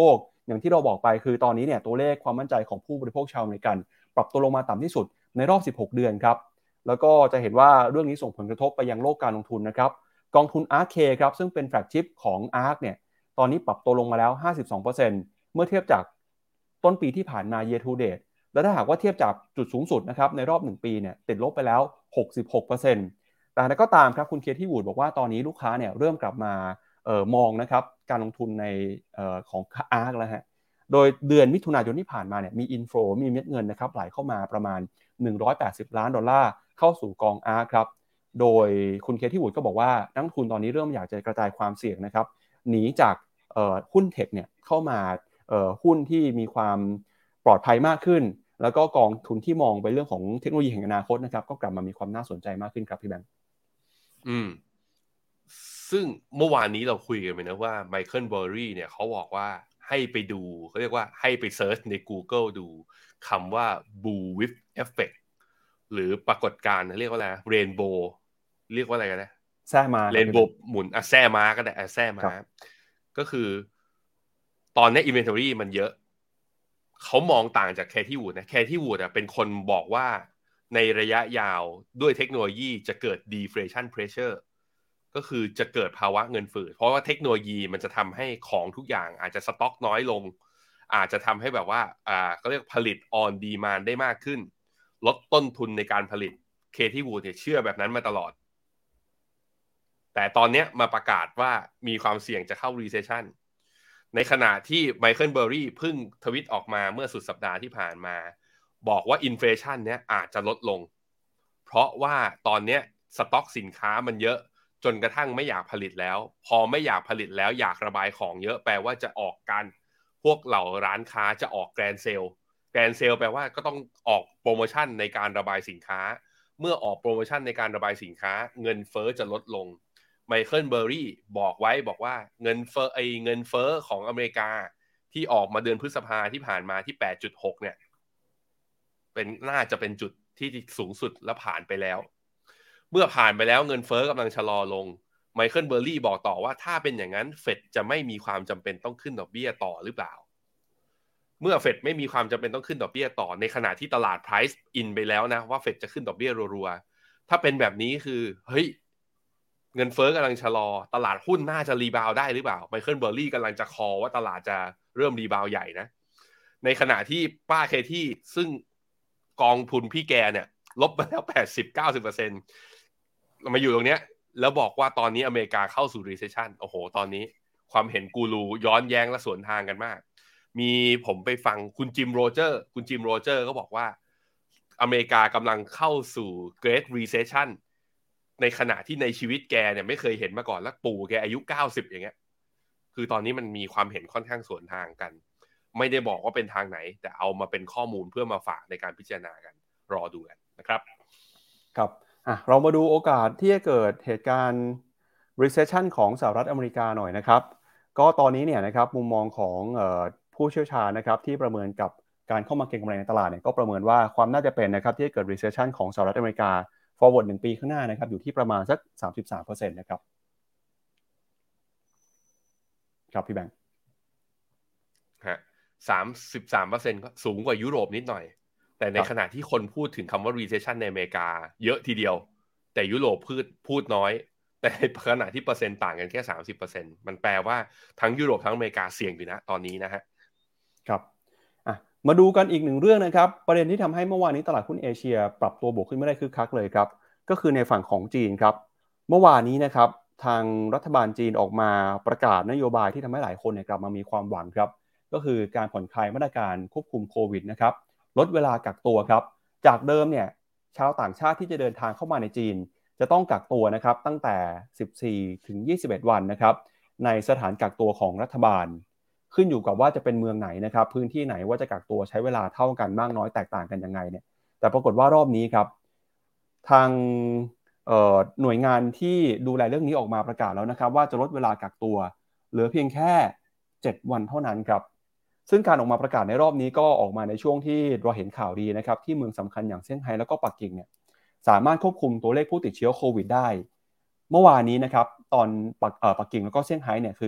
อย่างที่เราบอกไปคือตอนนี้เนี่ยตัวเลขความมั่นใจของผู้บริโภคชาวอเมริกันปรับตัวลงมาต่ำที่สุดในรอบสิบหกเดือนครับแล้วก็จะเห็นว่าเรื่องนี้ส่งผลกระทบไปยังโลกการลงทุนนะครับกองทุน อาร์ เค ครับซึ่งเป็นแฟลกชิพของ อาร์ เค เนี่ยตอนนี้ปรับตัวลงมาแล้ว ห้าสิบสองเปอร์เซ็นต์ เมื่อเทียบจากต้นปีที่ผ่านมา year to date แล้วถ้าหากว่าเทียบจากจุดสูงสุดนะครับในรอบหนึ่งปีเนี่ยติดลบไปแล้ว หกสิบหกเปอร์เซ็นต์ แต่นั้นก็ตามครับคุณเคที่วูดบอกว่าตอนนี้ลูกค้าเนี่ยเริ่มกลับมาเอ่อมองนะครับการลงทุนในเอ่อของ อาร์ เค แล้วฮะโดยเดือนมิถุนายนที่ผ่านมาเนี่ยมีอินโฟมีเม็ดเงินนะครับไหลเข้ามาประมาณหนึ่งร้อยแปดสิบล้านดอลลาร์เข้าสู่กอง อาร์ เค ครับโดยคุณเคที่วูดก็บอกว่านักลงทุนตอนนี้เริ่มอยากจะกระจายความเสี่ยงนะครับหนีจากเอ่อหุ้นเทคเนี่ยเข้ามาเอ่อหุ้นที่มีความปลอดภัยมากขึ้นแล้วก็กองทุนที่มองไปเรื่องของเทคโนโลยีแห่งอนาคตนะครับก็กลับมามีความน่าสนใจมากขึ้นครับพี่แบงค์อืมซึ่งเมื่อวานนี้เราคุยกันไปนะว่าไมเคิลเบอร์รี่เนี่ยเขาบอกว่าให้ไปดูเขาเรียกว่าให้ไปเซิร์ชใน Google ดูคำว่า Bullwhip Effect หรือปรากฏการณ์เรียกว่าอะไร Rainbow เรียกว่าอะไรกันนะแซ่มาเรนโบว์หมุนอ่ะแซ่ม้าก็ได้อ่ะแซ่ม้าก็คือตอนนี้ inventory มันเยอะเขามองต่างจากแคที่วูดนะแคที่วูดอ่ะเป็นคนบอกว่าในระยะยาวด้วยเทคโนโลยีจะเกิด deflation pressure ก็คือจะเกิดภาวะเงินฝืดเพราะว่าเทคโนโลยีมันจะทำให้ของทุกอย่างอาจจะสต็อกน้อยลงอาจจะทำให้แบบว่าอ่าก็เรียกผลิต on demand ได้มากขึ้นลดต้นทุนในการผลิตเคที่วูดเนี่ยเชื่อแบบนั้นมาตลอดแต่ตอนนี้มาประกาศว่ามีความเสี่ยงจะเข้า recession ในขณะที่ไมเคิลเบอร์รี่เพิ่งทวิตออกมาเมื่อสุดสัปดาห์ที่ผ่านมาบอกว่าอินเฟลชันเนี้ยอาจจะลดลงเพราะว่าตอนนี้สต็อกสินค้ามันเยอะจนกระทั่งไม่อยากผลิตแล้วพอไม่อยากผลิตแล้วอยากระบายของเยอะแปลว่าจะออกการพวกเหล่าร้านค้าจะออกแกรนด์เซลแกรนด์เซลแปลว่าก็ต้องออกโปรโมชั่นในการระบายสินค้าเมื่อออกโปรโมชั่นในการระบายสินค้าเงินเฟ้อจะลดลงไมเคิลเบอร์รี่บอกไว้บอกว่าเงินเฟ้อไอเงินเฟ้อของอเมริกาที่ออกมาเดือนพฤษภาที่ผ่านมาที่ แปดจุดหก เนี่ยเป็นน่าจะเป็นจุดที่สูงสุดและผ่านไปแล้วเมื่อผ่านไปแล้วเงินเฟ้อกำลังชะลอลงไมเคิลเบอร์รี่บอกต่อว่าถ้าเป็นอย่างนั้นเฟดจะไม่มีความจำเป็นต้องขึ้นดอกเบี้ยต่อหรือเปล่าเมื่อเฟดไม่มีความจำเป็นต้องขึ้นดอกเบี้ยต่อในขณะที่ตลาด price in ไปแล้วนะว่าเฟดจะขึ้นดอกเบี้ยรัวๆถ้าเป็นแบบนี้คือเฮ้ยเงินเฟ้อกำลังชะลอตลาดหุ้นน่าจะรีบาวได้หรือเปล่าไมเคิลเบอร์รี่กำลังจะคอว่าตลาดจะเริ่มรีบาวใหญ่นะในขณะที่ป้าเคที่ซึ่งกองทุนพี่แกเนี่ยลบมาแล้ว แปดสิบถึงเก้าสิบเปอร์เซ็นต์ มาอยู่ตรงเนี้ยแล้วบอกว่าตอนนี้อเมริกาเข้าสู่ recession โอ้โหตอนนี้ความเห็นกูรูย้อนแย้งและสวนทางกันมากมีผมไปฟังคุณจิมโรเจอร์คุณจิมโรเจอร์ก็บอกว่าอเมริกากำลังเข้าสู่ Great Recession ในขณะที่ในชีวิตแกเนี่ยไม่เคยเห็นมาก่อนแล้วปู่แกอายุเก้าสิบอย่างเงี้ยคือตอนนี้มันมีความเห็นค่อนข้างสวนทางกันไม่ได้บอกว่าเป็นทางไหนแต่เอามาเป็นข้อมูลเพื่อมาฝากในการพิจารณากันรอดูกันนะครับครับอ่ะเรามาดูโอกาสที่จะเกิดเหตุการณ์ recession ของสหรัฐอเมริกาหน่อยนะครับก็ตอนนี้เนี่ยนะครับมุมมองของเอ่อผู้เชี่ยวชาญนะครับที่ประเมินกับการเข้ามาเก็งกำไรในตลาดเนี่ยก็ประเมินว่าความน่าจะเป็นนะครับที่จะเกิด recession ของสหรัฐอเมริกา forward หนึ่งปีข้างหน้านะครับอยู่ที่ประมาณสัก สามสิบสามเปอร์เซ็นต์ นะครับครับพี่แบงค์ฮะสามสิบสามเปอร์เซ็นต์ก็สูงกว่ายุโรปนิดหน่อยแต่ในขณะที่คนพูดถึงคำว่า recession ในอเมริกาเยอะทีเดียวแต่ยุโรปพูดพูดน้อยแต่ในขณะที่เปอร์เซ็นต์ต่างกันแค่ สามสิบเปอร์เซ็นต์ มันแปลว่าทั้งยุโรปทั้งอเมริกาเสี่ยงอยู่นะตอนนี้นะฮะครับอ่ะมาดูกันอีกหนึ่งเรื่องนะครับประเด็นที่ทำให้เมื่อวานนี้ตลาดหุ้นเอเชียปรับตัวบวกขึ้นไม่ได้คึกคักเลยครับก็คือในฝั่งของจีนครับเมื่อวานนี้นะครับทางรัฐบาลจีนออกมาประกาศนโยบายที่ทำให้หลายคนเนี่ยกลับมามีความหวังครับก็คือการผ่อนคลายมาตรการควบคุมโควิดนะครับลดเวลากักตัวครับจากเดิมเนี่ยชาวต่างชาติที่จะเดินทางเข้ามาในจีนจะต้องกักตัวนะครับตั้งแต่สิบสี่ถึงยี่สิบเอ็ดวันนะครับในสถานกักตัวของรัฐบาลขึ้นอยู่กับว่าจะเป็นเมืองไหนนะครับพื้นที่ไหนว่าจะกักตัวใช้เวลาเท่ากันมากน้อยแตกต่างกันยังไงเนี่ยแต่ปรากฏว่ารอบนี้ครับทางหน่วยงานที่ดูแลเรื่องนี้ออกมาประกาศแล้วนะครับว่าจะลดเวลากักตัวเหลือเพียงแค่เจ็ดวันเท่านั้นครับซึ่งการออกมาประกาศในรอบนี้ก็ออกมาในช่วงที่เราเห็นข่าวดีนะครับที่เมืองสำคัญอย่างเซี่ยงไฮ้แล้วก็ปักกิ่งเนี่ยสามารถควบคุมตัวเลขผู้ติดเชื้อโควิดได้เมื่อวานนี้นะครับตอนปักเอ่อปักกิ่งแล้วก็เซี่ยงไฮ้เนี่ยคือ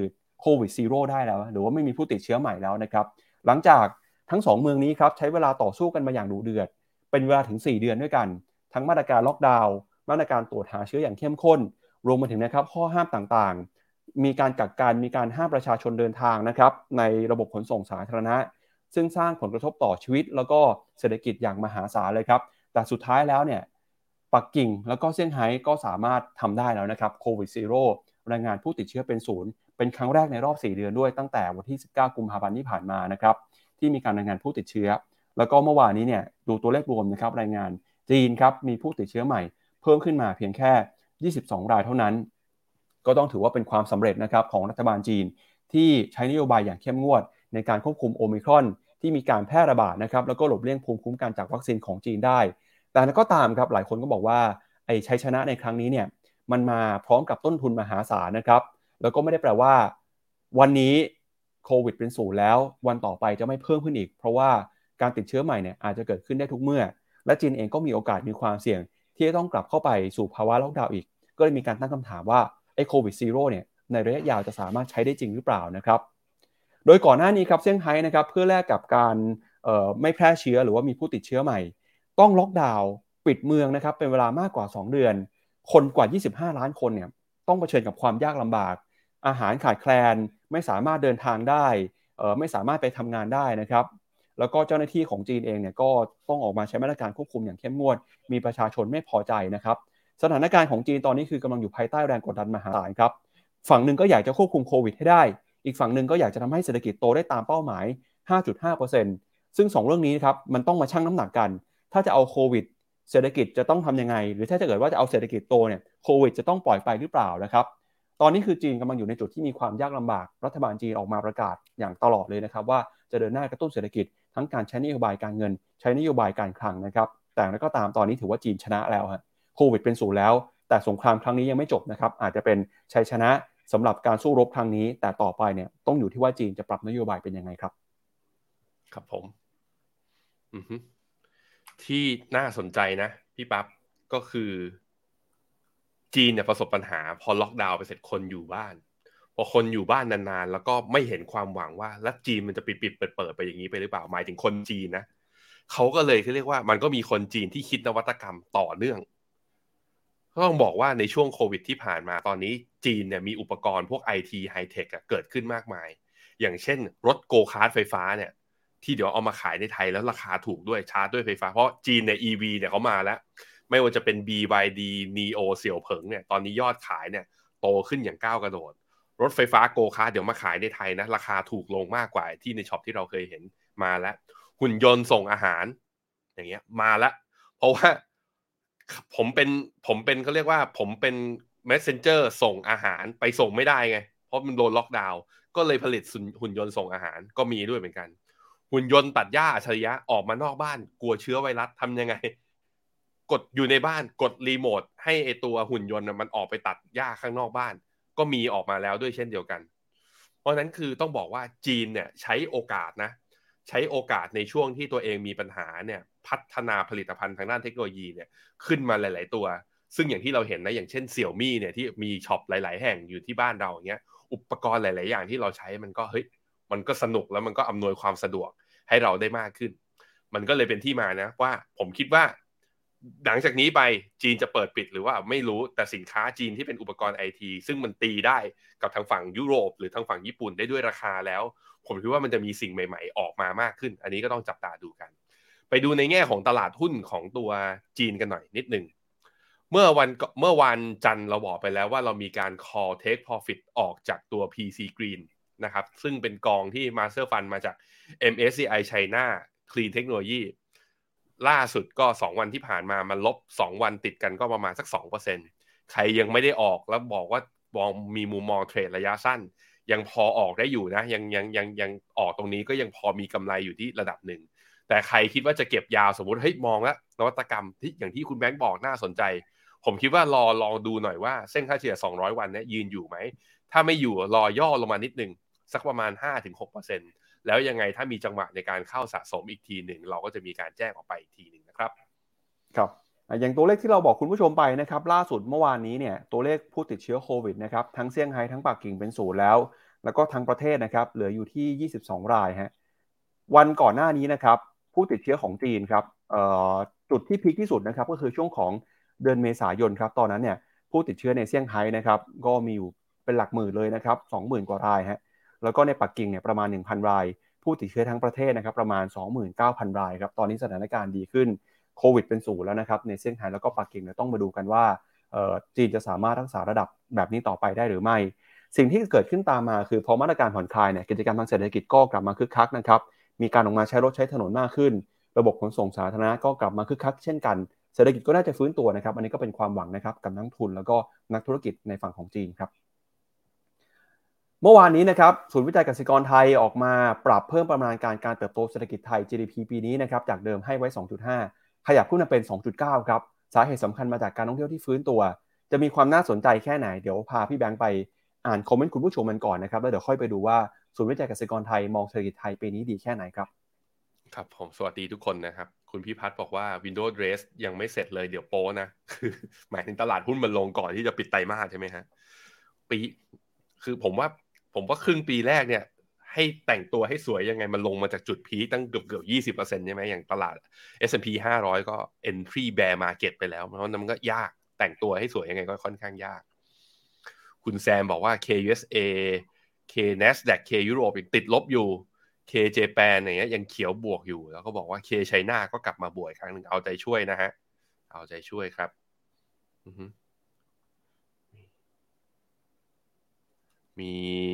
โควิดซีโร่ได้แล้วหรือว่าไม่มีผู้ติดเชื้อใหม่แล้วนะครับหลังจากทั้งสองเมืองนี้ครับใช้เวลาต่อสู้กันมาอย่างดุเดือดเป็นเวลาถึงสี่เดือนด้วยกันทั้งมาตรการล็อกดาวน์มาตรการตรวจหาเชื้ออย่างเข้มข้นรวมไปถึงนะครับข้อห้ามต่างๆมีการกักกันมีการห้ามประชาชนเดินทางนะครับในระบบขนส่งสาธารณะซึ่งสร้างผลกระทบต่อชีวิตแล้วก็เศรษฐกิจอย่างมหาศาลเลยครับแต่สุดท้ายแล้วเนี่ยปักกิ่งแล้วก็เซี่ยงไฮ้ก็สามารถทำได้แล้วนะครับโควิดซีโร่รายงานผู้ติดเชื้อเป็นศูนย์เป็นครั้งแรกในรอบสี่เดือนด้วยตั้งแต่วันที่สิบเก้ากุมภาพันธ์ที่ผ่านมานะครับที่มีการรายงานผู้ติดเชื้อแล้วก็เมื่อวานนี้เนี่ยดูตัวเลขรวมนะครับรายงานจีนครับมีผู้ติดเชื้อใหม่เพิ่มขึ้นมาเพียงแค่ยี่สิบสองรายเท่านั้นก็ต้องถือว่าเป็นความสำเร็จนะครับของรัฐบาลจีนที่ใช้นโยบายอย่างเข้มงวดในการควบคุมโอมิครอนที่มีการแพร่ระบาดนะครับแล้วก็หลบเลี่ยงภูมิคุ้มกันจากวัคซีนของจีนได้แต่ก็ตามครับหลายคนก็บอกว่าไอ้ชัยชนะในครั้งนี้เนี่ยมันมาพร้อมกับต้นทุนมหาศาลนะครับแล้วก็ไม่ได้แปลว่าวันนี้โควิดเป็นศูนย์แล้ววันต่อไปจะไม่เพิ่มขึ้นอีกเพราะว่าการติดเชื้อใหม่เนี่ยอาจจะเกิดขึ้นได้ทุกเมื่อและจีนเองก็มีโอกาสมีความเสี่ยงที่จะต้องกลับเข้าไปสู่ภาวะล็อกดาวน์อีกก็เลยมีการตั้งคำถามว่าไอ้โควิดซีโร่เนี่ยในระยะยาวจะสามารถใช้ได้จริงหรือเปล่านะครับโดยก่อนหน้านี้ครับเซี่ยงไฮ้นะครับเพื่อแลกกับการไม่แพร่เชื้อหรือว่ามีผู้ติดเชื้อใหม่ต้องล็อกดาวน์ปิดเมืองนะครับเป็นเวลามากกว่าสองเดือนคนกว่ายี่สิบห้าล้านคนเนี่ยต้องเผชิญกับความยากลำบากอาหารขาดแคลนไม่สามารถเดินทางได้ไม่สามารถไปทำงานได้นะครับแล้วก็เจ้าหน้าที่ของจีนเองเนี่ยก็ต้องออกมาใช้มาตรการควบคุมอย่างเข้มงวดมีประชาชนไม่พอใจนะครับสถานการณ์ของจีนตอนนี้คือกำลังอยู่ภายใต้แรงกดดันมหาศาลครับฝั่งหนึ่งก็อยากจะควบคุมโควิดให้ได้อีกฝั่งหนึ่งก็อยากจะทำให้เศรษฐกิจโตได้ตามเป้าหมาย ห้าจุดห้าเปอร์เซ็นต์ ซึ่งสองเรื่องนี้ครับมันต้องมาชั่งน้ำหนักกันถ้าจะเอาโควิดเศรษฐกิจจะต้องทำยังไงหรือถ้าจะเกิดว่าจะเอาเศรษฐกิจโตเนี่ยโควิดจะต้องปล่อยไปหรือเปล่านะครับตอนนี้คือจีนกำลังอยู่ในจุดที่มีความยากลำบากรัฐบาลจีนออกมาประกาศอย่างตลอดเลยนะครับว่าจะเดินหน้ากระตุ้นเศรษฐกิจทั้งการใช้นโยบายการเงินใช้นโยบายการคลังนะครับแต่แล้วก็ตามตอนนี้ถือว่าจีนชนะแล้วฮะโควิดเป็นศูนย์แล้วแต่สงครามครั้งนี้ยังไม่จบนะครับอาจจะเป็นชัยชนะสำหรับการสู้รบครั้งนี้แต่ต่อไปเนี่ยต้องอยู่ที่ว่าจีนจะปรับนโยบายเป็นยังไงครับครับผมอือฮึที่น่าสนใจนะพี่ปั๊บก็คือจีนเนี่ยประสบปัญหาพอล็อกดาวน์ไปเสร็จคนอยู่บ้านพอคนอยู่บ้านนานๆแล้วก็ไม่เห็นความหวังว่าแล้วจีนมันจะปิดปิดเปิดเปิดไปอย่างนี้ไปหรือเปล่าหมายถึงคนจีนนะเขาก็เลยเขาเรียกว่ามันก็มีคนจีนที่คิดนวัตกรรมต่อเนื่องก็ต้องบอกว่าในช่วงโควิดที่ผ่านมาตอนนี้จีนเนี่ยมีอุปกรณ์พวก ไอ ที ไฮเทคเกิดขึ้นมากมายอย่างเช่นรถโกคาร์ทไฟฟ้าเนี่ยที่เดี๋ยวเอามาขายในไทยแล้วราคาถูกด้วยชาร์จด้วยไฟฟ้าเพราะจีนเนี่ย อี วี เนี่ยเขามาแล้วไม่ว่าจะเป็น บี วาย ดี Neo เสี่ยวเผิงเนี่ยตอนนี้ยอดขายเนี่ยโตขึ้นอย่างก้าวกระโดดรถไฟฟ้าโกคาร์ทเดี๋ยวมาขายในไทยนะราคาถูกลงมากกว่าที่ในช็อปที่เราเคยเห็นมาแล้วหุ่นยนต์ส่งอาหารอย่างเงี้ยมาแล้วเพราะว่าผมเป็นผมเป็นเขาเรียกว่าผมเป็น messenger ส่งอาหารไปส่งไม่ได้ไงเพราะมันโดนล็อกดาวน์ก็เลยผลิตหุ่นยนต์ส่งอาหารก็มีด้วยเหมือนกันหุ่นยนต์ตัดหญ้าอัจฉริยะออกมานอกบ้านกลัวเชื้อไวรัสทำยังไงกดอยู่ในบ้านกดรีโมทให้ไอตัวหุ่นยนต์มันออกไปตัดหญ้าข้างนอกบ้านก็มีออกมาแล้วด้วยเช่นเดียวกันเพราะนั้นคือต้องบอกว่าจีนเนี่ยใช้โอกาสนะใช้โอกาสในช่วงที่ตัวเองมีปัญหาเนี่ยพัฒนาผลิตภัณฑ์ทางด้านเทคโนโลยีเนี่ยขึ้นมาหลายๆตัวซึ่งอย่างที่เราเห็นนะอย่างเช่นเสี่ยวมี่เนี่ยที่มีช็อปหลายๆแห่งอยู่ที่บ้านเราอย่างเงี้ยอุปกรณ์หลายๆอย่างที่เราใช้มันก็เฮ้ยมันก็สนุกแล้วมันก็อำนวยความสะดวกให้เราได้มากขึ้นมันก็เลยเป็นที่มานะว่าผมคิดว่าหลังจากนี้ไปจีนจะเปิดปิดหรือว่าไม่รู้แต่สินค้าจีนที่เป็นอุปกรณ์ไอทีซึ่งมันตีได้กับทางฝั่งยุโรปหรือทางฝั่งญี่ปุ่นได้ด้วยราคาแล้วผมคิดว่ามันจะมีสิ่งใหม่ๆออกมามากขึ้นอันนี้ก็ต้องจับตาดูกันไปดูในแง่ของตลาดหุ้นของตัวจีนกันหน่อยนิดนึงเมื่อวันเมื่อวันจันทร์เราบอกไปแล้วว่าเรามีการ call take profit ออกจากตัว พี ซี Green นะครับซึ่งเป็นกองที่ Master Fund มาจาก เอ็ม เอส ซี ไอ China Clean Technology ล่าสุดก็สองวันที่ผ่านมามันลบสองวันติดกันก็ประมาณสัก สองเปอร์เซ็นต์ ใครยังไม่ได้ออกแล้วบอกว่ามองมีมุมมองเทรดระยะสั้นยังพอออกได้อยู่นะยังยังยังยังออกตรงนี้ก็ยังพอมีกำไรอยู่ที่ระดับหนึ่งแต่ใครคิดว่าจะเก็บยาวสมมุติเฮ้ยมองแล้วนวัตกรรมที่อย่างที่คุณแบงค์บอกน่าสนใจผมคิดว่ารอลองดูหน่อยว่าเส้นค่าเฉลี่ยสองร้อยวันเนี่ยยืนอยู่ไหมถ้าไม่อยู่รอย่อลงมานิดนึงสักประมาณ ห้าถึงหกเปอร์เซ็นต์ แล้วยังไงถ้ามีจังหวะในการเข้าสะสมอีกทีหนึ่งเราก็จะมีการแจ้งออกไปอีกทีหนึ่งนะครับครับอย่างตัวเลขที่เราบอกคุณผู้ชมไปนะครับล่าสุดเมื่อวานนี้เนี่ยตัวเลขผู้ติดเชื้อโควิดนะครับทั้งเซี่ยงไฮ้ทั้งปักกิ่งเป็นศูนย์แล้วแล้วก็ทั้งประเทศนะครับเหลืออยู่ที่ยี่สิบสองรายฮะวันก่อนหน้านี้นะครับผู้ติดเชื้อของจีนครับเอ่อจุดที่พีคที่สุดนะครับก็คือช่วงของเดือนเมษายนครับตอนนั้นเนี่ยผู้ติดเชื้อในเซี่ยงไฮ้นะครับก็มีอยู่เป็นหลักหมื่นเลยนะครับสองหมื่นกว่ารายฮะแล้วก็ในปักกิ่งเนี่ยประมาณหนึ่งพันรายผู้ติดเชื้อทั้งประเทศนะครับประมาณ สองหมื่นเก้าพัน รายครับตอนนี้สถานการณ์ดีขึ้นโควิดเป็นศูนย์แล้วนะครับในเซี่ยงไฮ้แล้วก็ปักกิ่งเนี่ยต้องมาดูกันว่าจีนจะสามารถรักษาระดับแบบนี้ต่อไปได้หรือไม่สิ่งที่เกิดขึ้นตามมาคือพอมาตรการผ่อนคลายเนี่ยกิจกรรมทางเศรษฐกิจก็กลับมาคึกคักนะครับมีการออกมาใช้รถใช้ถนนมากขึ้นระบบขนส่งสาธารณะก็กลับมาคึกคักเช่นกันเศรษฐกิจก็น่าจะฟื้นตัวนะครับอันนี้ก็เป็นความหวังนะครับกับนักทุนแล้วก็นักธุรกิจในฝั่งของจีนครับเมื่อวานนี้นะครับศูนย์วิจัยกสิกรไทยออกมาปรับเพิ่มประมาณการการเติบโตเศรษฐกิจไทย จี ดี พี ปีนี้นะครับจากเดิมให้ไว้ สองจุดห้า ขยับขึ้นมาเป็น สองจุดเก้า ครับสาเหตุสำคัญมาจากการท่องเที่ยวที่ฟื้นตัวจะมีความน่าสนใจแค่ไหนเดี๋ยวพาพี่แบงค์ไปอ่านคอมเมนต์คุณผู้ชมมันก่อนนะครับแล้วเดี๋ยวค่อยไปดูว่าศูนย์วิจัยกสิกรไทยมองเศรษฐกิจไทยปีนี้ดีแค่ไหนครับครับผมสวัสดีทุกคนนะครับคุณพี่พัฒน์บอกว่า Windows Dress ยังไม่เสร็จเลยเดี๋ยวโป้นะคือหมายถึงตลาดหุ้นมันลงก่อนที่จะปิดไตรมาสใช่ไหมฮะปีคือผมว่าผมว่าครึ่งปีแรกเนี่ยให้แต่งตัวให้สวยยังไงมันลงมาจากจุดพีคตั้งเกือบเกือบยี่สิบเปอร์เซ็นต์ใช่ไหมอย่างตลาด เอส แอนด์ พี ห้าร้อยก็ entry bear market ไปแล้วเพราะนั้นมันก็ยากแต่งตัวให้สวยยังไงก็ค่อนข้างยากคุณแซมบอกว่า เค ยู เอส เอ K Nasdaq K ยุโรปยังติดลบอยู่ K Japan อย่างเงี้ยยังเขียวบวกอยู่แล้วก็บอกว่า K China ก็กลับมาบวกอีกครั้งหนึ่งเอาใจช่วยนะฮะเอาใจช่วยครับอือฮึมี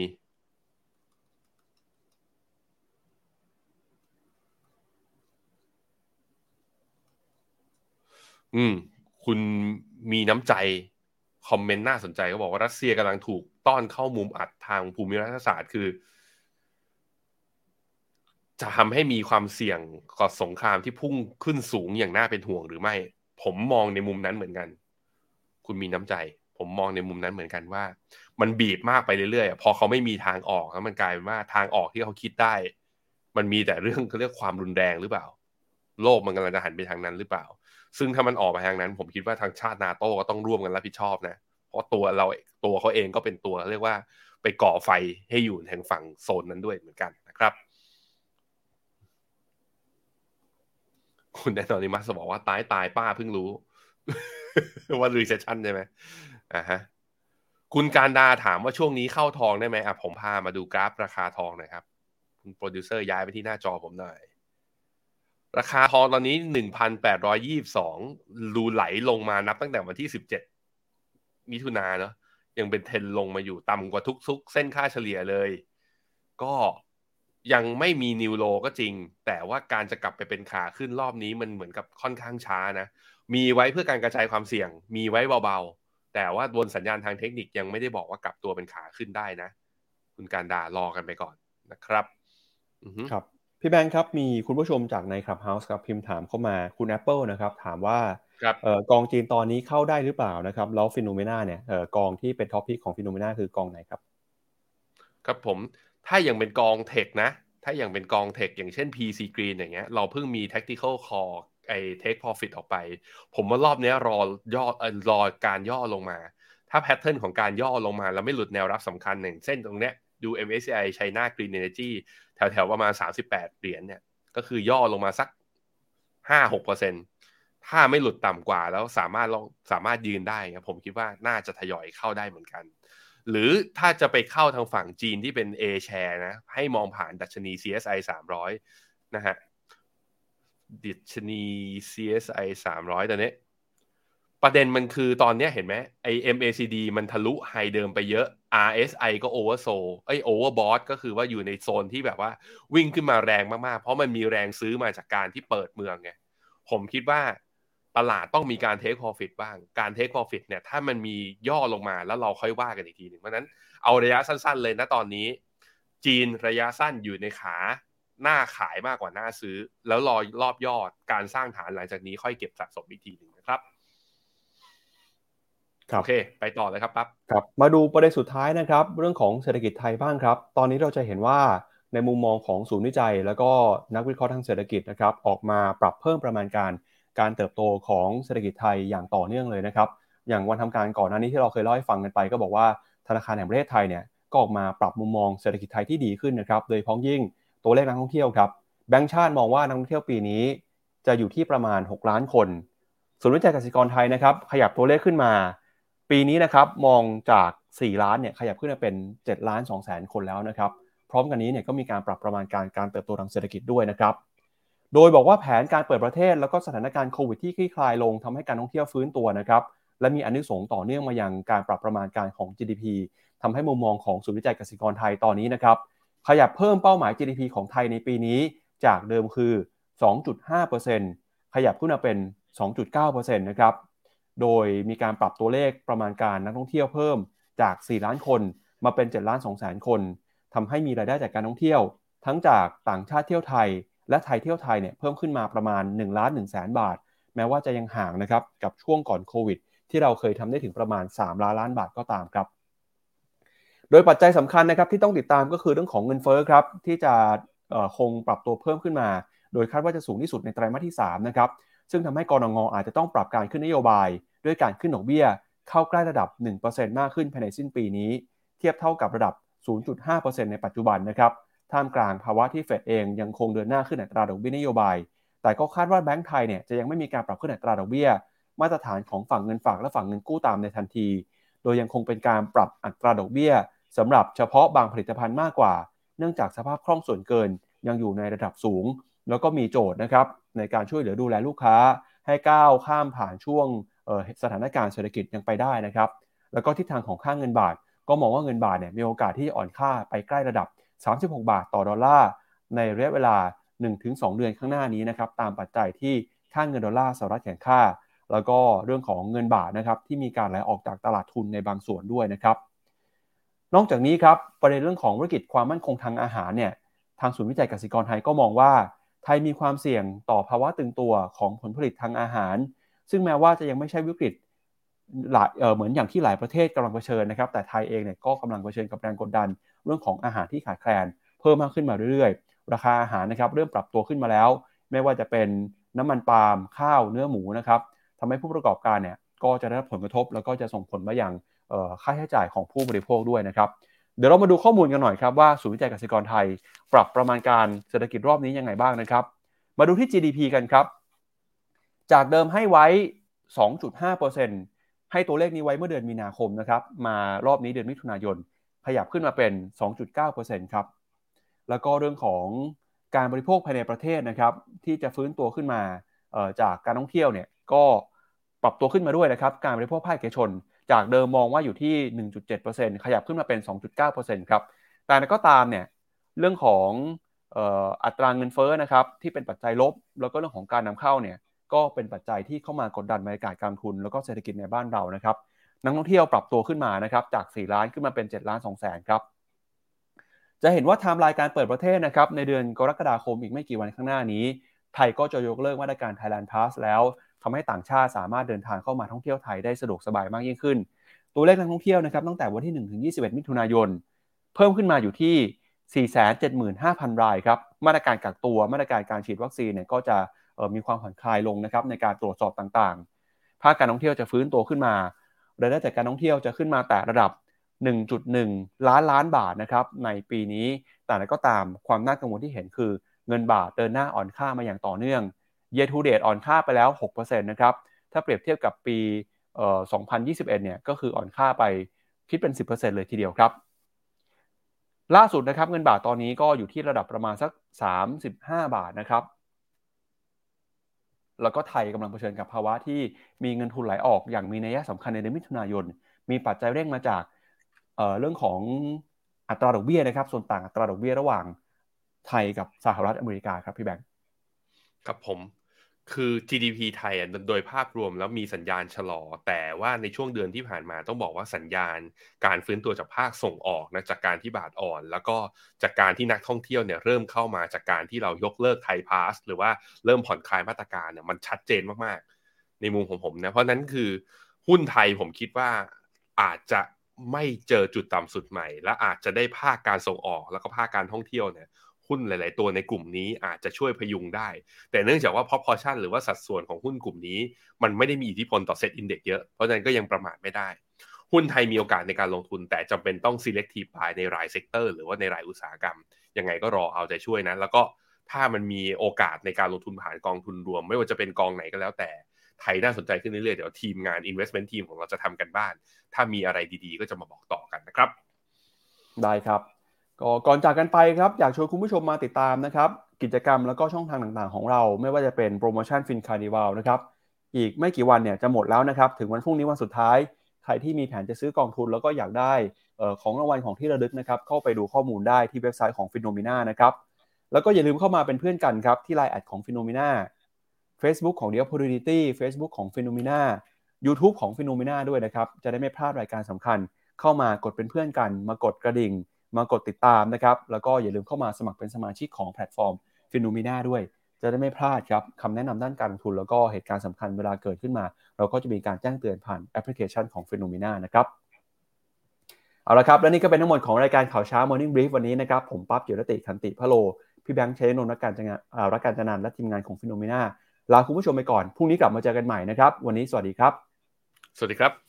อืมคุณมีน้ำใจคอมเมนต์น่าสนใจก็บอกว่ารัสเซียกำลังถูกต้อนเข้ามุมอัดทางภูมิรัฐศาสตร์คือจะทำให้มีความเสี่ยงก่อสงครามที่พุ่งขึ้นสูงอย่างน่าเป็นห่วงหรือไม่ผมมองในมุมนั้นเหมือนกันคุณมีน้ำใจผมมองในมุมนั้นเหมือนกันว่ามันบีบมากไปเรื่อยๆพอเขาไม่มีทางออกแล้วมันกลายเป็นว่าทางออกที่เขาคิดได้มันมีแต่เรื่องเขาเรียกความรุนแรงหรือเปล่าโลกมันกำลังจะหันไปทางนั้นหรือเปล่าซึ่งถ้ามันออกไปทางนั้นผมคิดว่าทางชาตินาโต้ก็ต้องร่วมกันรับผิดชอบนะเพราะตัวเราตัวเขาเองก็เป็นตัวเรียกว่าไปก่อไฟให้อยู่ทางฝั่งโซนนั้นด้วยเหมือนกันนะครับคุณแอนโทนิมัสบอกว่าตายตายป้าเพิ่งรู้ ว่า recession ใช่ไหมอ่าฮะคุณการดาถามว่าช่วงนี้เข้าทองได้ไหมอ่ะผมพามาดูกราฟราคาทองหน่อยครับคุณโปรดิวเซอร์ย้ายไปที่หน้าจอผมหน่อยราคาทองตอนนี้ หนึ่งพันแปดร้อยยี่สิบสอง รูไหลลงมานับตั้งแต่วันที่สิบเจ็ดมิถุนายนเนาะยังเป็นเทรนลงมาอยู่ต่ำกว่าทุกๆเส้นค่าเฉลี่ยเลยก็ยังไม่มีนิวโลก็จริงแต่ว่าการจะกลับไปเป็นขาขึ้นรอบนี้มันเหมือนกับค่อนข้างช้านะมีไว้เพื่อการกระจายความเสี่ยงมีไว้เบาๆแต่ว่าบนสัญญาณทางเทคนิคยังไม่ได้บอกว่ากลับตัวเป็นขาขึ้นได้นะคุณการดารอกันไปก่อนนะครับอือฮึครับพี่แบงค์ครับมีคุณผู้ชมจากใน Clubhouse ครับพิมพ์ถามเข้ามาคุณ Apple นะครับถามว่าครับเอ่อกองจีนตอนนี้เข้าได้หรือเปล่านะครับแล้วฟิโนเมนาเนี่ยเอ่อกองที่เป็นท็อปพิกของฟิโนเมนาคือกองไหนครับครับผมถ้าอย่างเป็นกองเทคนะถ้าอย่างเป็นกองเทคอย่างเช่น พี ซี Green อย่างเงี้ยเราเพิ่งมี tactical call ไอ้ take profit ออกไปผมว่ารอบนี้รอย่อเอ่อรอการย่อลงมาถ้าแพทเทิร์นของการย่อลงมาแล้วไม่หลุดแนวรับสำคัญหนึ่งเส้นตรงเนี้ยดู เอ็ม เอส ซี ไอ China Green Energy แถวๆประมาณสามสิบแปดเหรียญเนี่ยก็คือย่อลงมาสัก ห้าถึงหกเปอร์เซ็นต์ ถ้าไม่หลุดต่ำกว่าแล้วสามารถลองสามารถยืนได้ครับผมคิดว่าน่าจะทยอยเข้าได้เหมือนกันหรือถ้าจะไปเข้าทางฝั่งจีนที่เป็น A share นะให้มองผ่านดัชนี ซี เอส ไอ สามร้อยนะฮะดัชนี ซี เอส ไอ สามร้อยตอนนี้ประเด็นมันคือตอนนี้เห็นไหมไอ เอ็ม เอ ซี ดี มันทะลุไฮเดิมไปเยอะ อาร์ เอส ไอ ก็โอเวอร์โซไอโอเวอร์บอทก็คือว่าอยู่ในโซนที่แบบว่าวิ่งขึ้นมาแรงมากๆเพราะมันมีแรงซื้อมาจากการที่เปิดเมืองไงผมคิดว่าตลาดต้องมีการเทค profit บ้างการเทค profit เนี่ยถ้ามันมีย่อลงมาแล้วเราค่อยว่ากันอีกทีหนึ่งเพราะนั้นเอาระยะสั้นๆเลยนะตอนนี้จีนระยะสั้นอยู่ในขาหน้าขายมากกว่าหน้าซื้อแล้วรอรอบยอดการสร้างฐานหลังจากนี้ค่อยเก็บสะสมอีกทีหนึ่งนะครับครับโอเคไปต่อเลยครับปั๊บครับมาดูประเด็นสุดท้ายนะครับเรื่องของเศรษฐกิจไทยบ้างครับตอนนี้เราจะเห็นว่าในมุมมองของศูนย์วิจัยแล้วก็นักวิเคราะห์ทางเศรษฐกิจนะครับออกมาปรับเพิ่มประมาณการการเติบโตของเศรษฐกิจไทยอย่างต่อเนื่องเลยนะครับอย่างวันทำการก่อนหน้านี้ที่เราเคยเล่าให้ฟังกันไปก็บอกว่าธนาคารแห่งประเทศไทยเนี่ยก็ออกมาปรับมุมมองเศรษฐกิจไทยที่ดีขึ้นนะครับโดยเฉพาะยิ่งตัวเลขนักท่องเที่ยวครับแบงก์ชาติมองว่านักท่องเที่ยวปีนี้จะอยู่ที่ประมาณหกล้านคนศูนย์วิจัยเกษตรกรไทยนะครับขยับตัวเลขขึ้นมาปีนี้นะครับมองจากสี่ล้านเนี่ยขยับขึ้นมาเป็นเจ็ดล้านสองแสนคนแล้วนะครับพร้อมกันนี้เนี่ยก็มีการปรับประมาณการการเติบโตทางเศรษฐกิจด้วยนะครับโดยบอกว่าแผนการเปิดประเทศแล้วก็สถานการณ์โควิดที่คลี่คลายลงทำให้การท่องเที่ยวฟื้นตัวนะครับและมีอานิสงส์ต่อเนื่องมายังการปรับประมาณการของ จี ดี พี ทำให้มุมมองของศูนย์วิจัยเกษตรกรไทยตอนนี้นะครับขยับเพิ่มเป้าหมาย จี ดี พี ของไทยในปีนี้จากเดิมคือ สองจุดห้าเปอร์เซ็นต์ ขยับขึ้นมาเป็น สองจุดเก้าเปอร์เซ็นต์ นะครับโดยมีการปรับตัวเลขประมาณการนักท่องเที่ยวเพิ่มจากสี่ล้านคนมาเป็นเจ็ดล้านสองแสนคนทำให้มีรายได้จากการท่องเที่ยวทั้งจากต่างชาติเที่ยวไทยและไทยเที่ยวไทยเนี่ยเพิ่มขึ้นมาประมาณหนึ่งล้านหนึ่งแสนบาทแม้ว่าจะยังห่างนะครับกับช่วงก่อนโควิดที่เราเคยทำได้ถึงประมาณสามล้านล้านบาทก็ตามครับโดยปัจจัยสำคัญนะครับที่ต้องติดตามก็คือเรื่องของเงินเฟ้อครับที่จะคงปรับตัวเพิ่มขึ้นมาโดยคาดว่าจะสูงที่สุดในไตรมาสที่สามนะครับซึ่งทำให้กนง.อาจจะต้องปรับการขึ้นนโยบายด้วยการขึ้นดอกเบี้ยเข้าใกล้ระดับ หนึ่งเปอร์เซ็นต์ มากขึ้นภายในสิ้นปีนี้เทียบเท่ากับระดับ ศูนย์จุดห้าเปอร์เซ็นต์ ในปัจจุบันนะครับท่ามกลางภาวะที่เฟดเองยังคงเดินหน้าขึ้นอัตราดอกเบี้ยนโยบายแต่ก็คาดว่าแบงก์ไทยเนี่ยจะยังไม่มีการปรับขึ้นอัตราดอกเบี้ยมาตรฐานของฝั่งเงินฝากและฝั่งเงินกู้ตามในทันทีโดยยังคงเป็นการปรับอัตราดอกเบี้ยสำหรับเฉพาะบางผลิตภัณฑ์มากกว่าเนื่องจากสภาพคล่องส่วนเกินยังอยู่ในระดับสูงแล้วก็มีโจทย์นะครับในการช่วยเหลือดูแลลูกค้าให้ก้าวข้ามผ่านช่วงสถานการณ์เศรษฐกิจยังไปได้นะครับแล้วก็ทิศทางของค่าเงินบาทก็มองว่าเงินบาทเนี่ยมีโอกาสที่อ่อนค่าไปใกล้ระดับสามสิบหกบาทต่อดอลลาร์ในระยะเวลา หนึ่งถึงสอง เดือนข้างหน้านี้นะครับตามปัจจัยที่ค่าเงินดอลลาร์สหรัฐแข็งค่าแล้วก็เรื่องของเงินบาทนะครับที่มีการไหลออกจากตลาดทุนในบางส่วนด้วยนะครับนอกจากนี้ครับประเด็นเรื่องของธุรกิจความมั่นคงทางอาหารเนี่ยทางศูนย์วิจัยเกษตรกรไทยก็มองว่าไทยมีความเสี่ยงต่อภาวะตึงตัวของผลผลิตทางอาหารซึ่งแม้ว่าจะยังไม่ใช่วิกฤตหลายเอ่อเหมือนอย่างที่หลายประเทศกำลังเผชิญนะครับแต่ไทยเองเนี่ยก็กำลังเผชิญกับแรงกดดันเรื่องของอาหารที่ขาดแคลนเพิ่มมากขึ้นมาเรื่อยๆราคาอาหารนะครับเริ่มปรับตัวขึ้นมาแล้วไม่ว่าจะเป็นน้ำมันปาล์มข้าวเนื้อหมูนะครับทำให้ผู้ประกอบการเนี่ยก็จะได้รับผลกระทบแล้วก็จะส่งผลมาอย่างค่าใช้จ่ายของผู้บริโภคด้วยนะครับเดี๋ยวเรามาดูข้อมูลกันหน่อยครับว่าศูนย์วิจัยเกษตรกรไทยปรับประมาณการเศรษฐกิจรอบนี้ยังไงบ้างนะครับมาดูที่ จี ดี พี กันครับจากเดิมให้ไว้ สองจุดห้าเปอร์เซ็นต์ ให้ตัวเลขนี้ไว้เมื่อเดือนมีนาคมนะครับมารอบนี้เดือนมิถุนายนขยับขึ้นมาเป็น สองจุดเก้าเปอร์เซ็นต์ ครับแล้วก็เรื่องของการบริโภคภายในประเทศนะครับที่จะฟื้นตัวขึ้นมาจากการท่องเที่ยวเนี่ยก็ปรับตัวขึ้นมาด้วยนะครับการบริโภคภาคเอกชนจากเดิมมองว่าอยู่ที่ หนึ่งจุดเจ็ดเปอร์เซ็นต์ ขยับขึ้นมาเป็น สองจุดเก้าเปอร์เซ็นต์ ครับแต่ก็ตามเนี่ยเรื่องของเอ่ออัตราเงินเฟ้อนะครับที่เป็นปัจจัยลบแล้วก็เรื่องของการนำเข้าเนี่ยก็เป็นปัจจัยที่เข้ามากดดันบรรยากาศการทุนแล้วก็เศรษฐกิจในบ้านเรานะครับนักท่องเที่ยวปรับตัวขึ้นมานะครับจากสี่ล้านขึ้นมาเป็นเจ็ดล้านสองแสนครับจะเห็นว่าไทม์ไลน์การเปิดประเทศนะครับในเดือนกรกฎาคมอีกไม่กี่วันข้างหน้านี้ไทยก็จะยกเลิกมาตรการ Thailand Pass แล้วทำให้ต่างชาติสามารถเดินทางเข้ามาท่องเที่ยวไทยได้สะดวกสบายมากยิ่งขึ้นตัวเลขนักท่องเที่ยวนะครับตั้งแต่วันที่หนึ่งถึงยี่สิบเอ็ดมิถุนายนเพิ่มขึ้นมาอยู่ที่ สี่แสนเจ็ดหมื่นห้าพัน รายครับมาตรการกักตัวมาตรการการฉีดวัคซีนเนี่ยก็จะมีความผ่อนคลายลงนะครับในการตรวจสอบต่างๆภาคการท่องเที่ยวจะฟื้นตัวขึ้นมารายได้จากการท่องเที่ยวจะขึ้นมาแต่ระดับ หนึ่งจุดหนึ่ง ล้านล้านบาทนะครับในปีนี้แต่ก็ตามความน่ากังวลที่เห็นคือเงินบาทเดินหน้าอ่อนค่ามาอย่างต่อเนื่อง Year to date อ่อนค่าไปแล้ว หกเปอร์เซ็นต์ นะครับถ้าเปรียบเทียบกับปีเอ่อสองพันยี่สิบเอ็ดเนี่ยก็คืออ่อนค่าไปคิดเป็น สิบเปอร์เซ็นต์ เลยทีเดียวครับล่าสุดนะครับเงินบาทตอนนี้ก็อยู่ที่ระดับประมาณสักสามสิบห้าบาทนะครับแล้วก็ไทยกำลังเผชิญกับภาวะที่มีเงินทุนไหลออกอย่างมีนัยสำคัญในเดือนมิถุนายนมีปัจจัยเร่งมาจาก เอ่อ เรื่องของอัตราดอกเบี้ยนะครับส่วนต่างอัตราดอกเบี้ยระหว่างไทยกับสหรัฐอเมริกาครับพี่แบงค์ครับผมคือ จี ดี พี ไทยอ่ะโดยภาพรวมแล้วมีสัญญาณชะลอแต่ว่าในช่วงเดือนที่ผ่านมาต้องบอกว่าสัญญาณการฟื้นตัวจากภาคส่งออกนะจากการที่บาทอ่อนแล้วก็จากการที่นักท่องเที่ยวเนี่ยเริ่มเข้ามาจากการที่เรายกเลิกไทยพาสหรือว่าเริ่มผ่อนคลายมาตรการเนี่ยมันชัดเจนมากๆในมุมของผมนะเพราะนั้นคือหุ้นไทยผมคิดว่าอาจจะไม่เจอจุดต่ำสุดใหม่และอาจจะได้ภาคการส่งออกแล้วก็ภาคการท่องเที่ยวเนี่ยหุ้นหลายๆตัวในกลุ่มนี้อาจจะช่วยพยุงได้แต่เนื่องจากว่า proportion หรือว่าสัดส่วนของหุ้นกลุ่มนี้มันไม่ได้มีอิทธิพลต่อ Set Index เยอะเพราะฉะนั้นก็ยังประมาทไม่ได้หุ้นไทยมีโอกาสในการลงทุนแต่จำเป็นต้อง selective buy ในรายเซกเตอร์หรือว่าในรายอุตสาหกรรมยังไงก็รอเอาใจช่วยนะแล้วก็ถ้ามันมีโอกาสในการลงทุนผ่านกองทุนรวมไม่ว่าจะเป็นกองไหนก็แล้วแต่ไทยน่าสนใจขึ้นเรื่อยๆเดี๋ยวทีมงาน investment team ของเราจะทำกันบ้านถ้ามีอะไรดีๆก็จะมาบอกต่อกันนะครับได้ครับก็ก่อนจากกันไปครับอยากชวนคุณผู้ชมมาติดตามนะครับกิจกรรมแล้วก็ช่องทางต่างๆของเราไม่ว่าจะเป็นโปรโมชั่นฟินคาร์นิวัลนะครับอีกไม่กี่วันเนี่ยจะหมดแล้วนะครับถึงวันพรุ่งนี้วันสุดท้ายใครที่มีแผนจะซื้อกองทุนแล้วก็อยากได้เอ่อของรางวัลของที่ระลึกนะครับเข้าไปดูข้อมูลได้ที่เว็บไซต์ของ Phenomena นะครับแล้วก็อย่าลืมเข้ามาเป็นเพื่อนกันครับที่ ไลน์ แอทของ Phenomena Facebook ของ The Opportunity Facebook ของ Phenomena YouTube ของ Phenomena ด้วยนะครับจะได้ไม่พลาดรายการสำคัญเข้ามากดเป็นเพื่อนกันมากดกระดิ่งมากดติดตามนะครับแล้วก็อย่าลืมเข้ามาสมัครเป็นสมาชิกของแพลตฟอร์ม Phenomena ด้วยจะได้ไม่พลาดครับคำแนะนำด้านการลงทุนแล้วก็เหตุการณ์สำคัญเวลาเกิดขึ้นมาเราก็จะมีการแจ้งเตือนผ่านแอปพลิเคชันของ Phenomena นะครับเอาละครับและนี่ก็เป็นทั้งหมดของรายการข่าวเช้า Morning Brief วันนี้นะครับผมปั๊บจิรติขันติพโลพี่แบงค์ชัยนนท์รักการจันรักการจันนันท์และทีมงานของ Phenomena ลาคุณผู้ชมไปก่อนพรุ่งนี้กลับมาเจอกันใหม่นะครับวันนี้สวัสดีครับสวัสดีครับ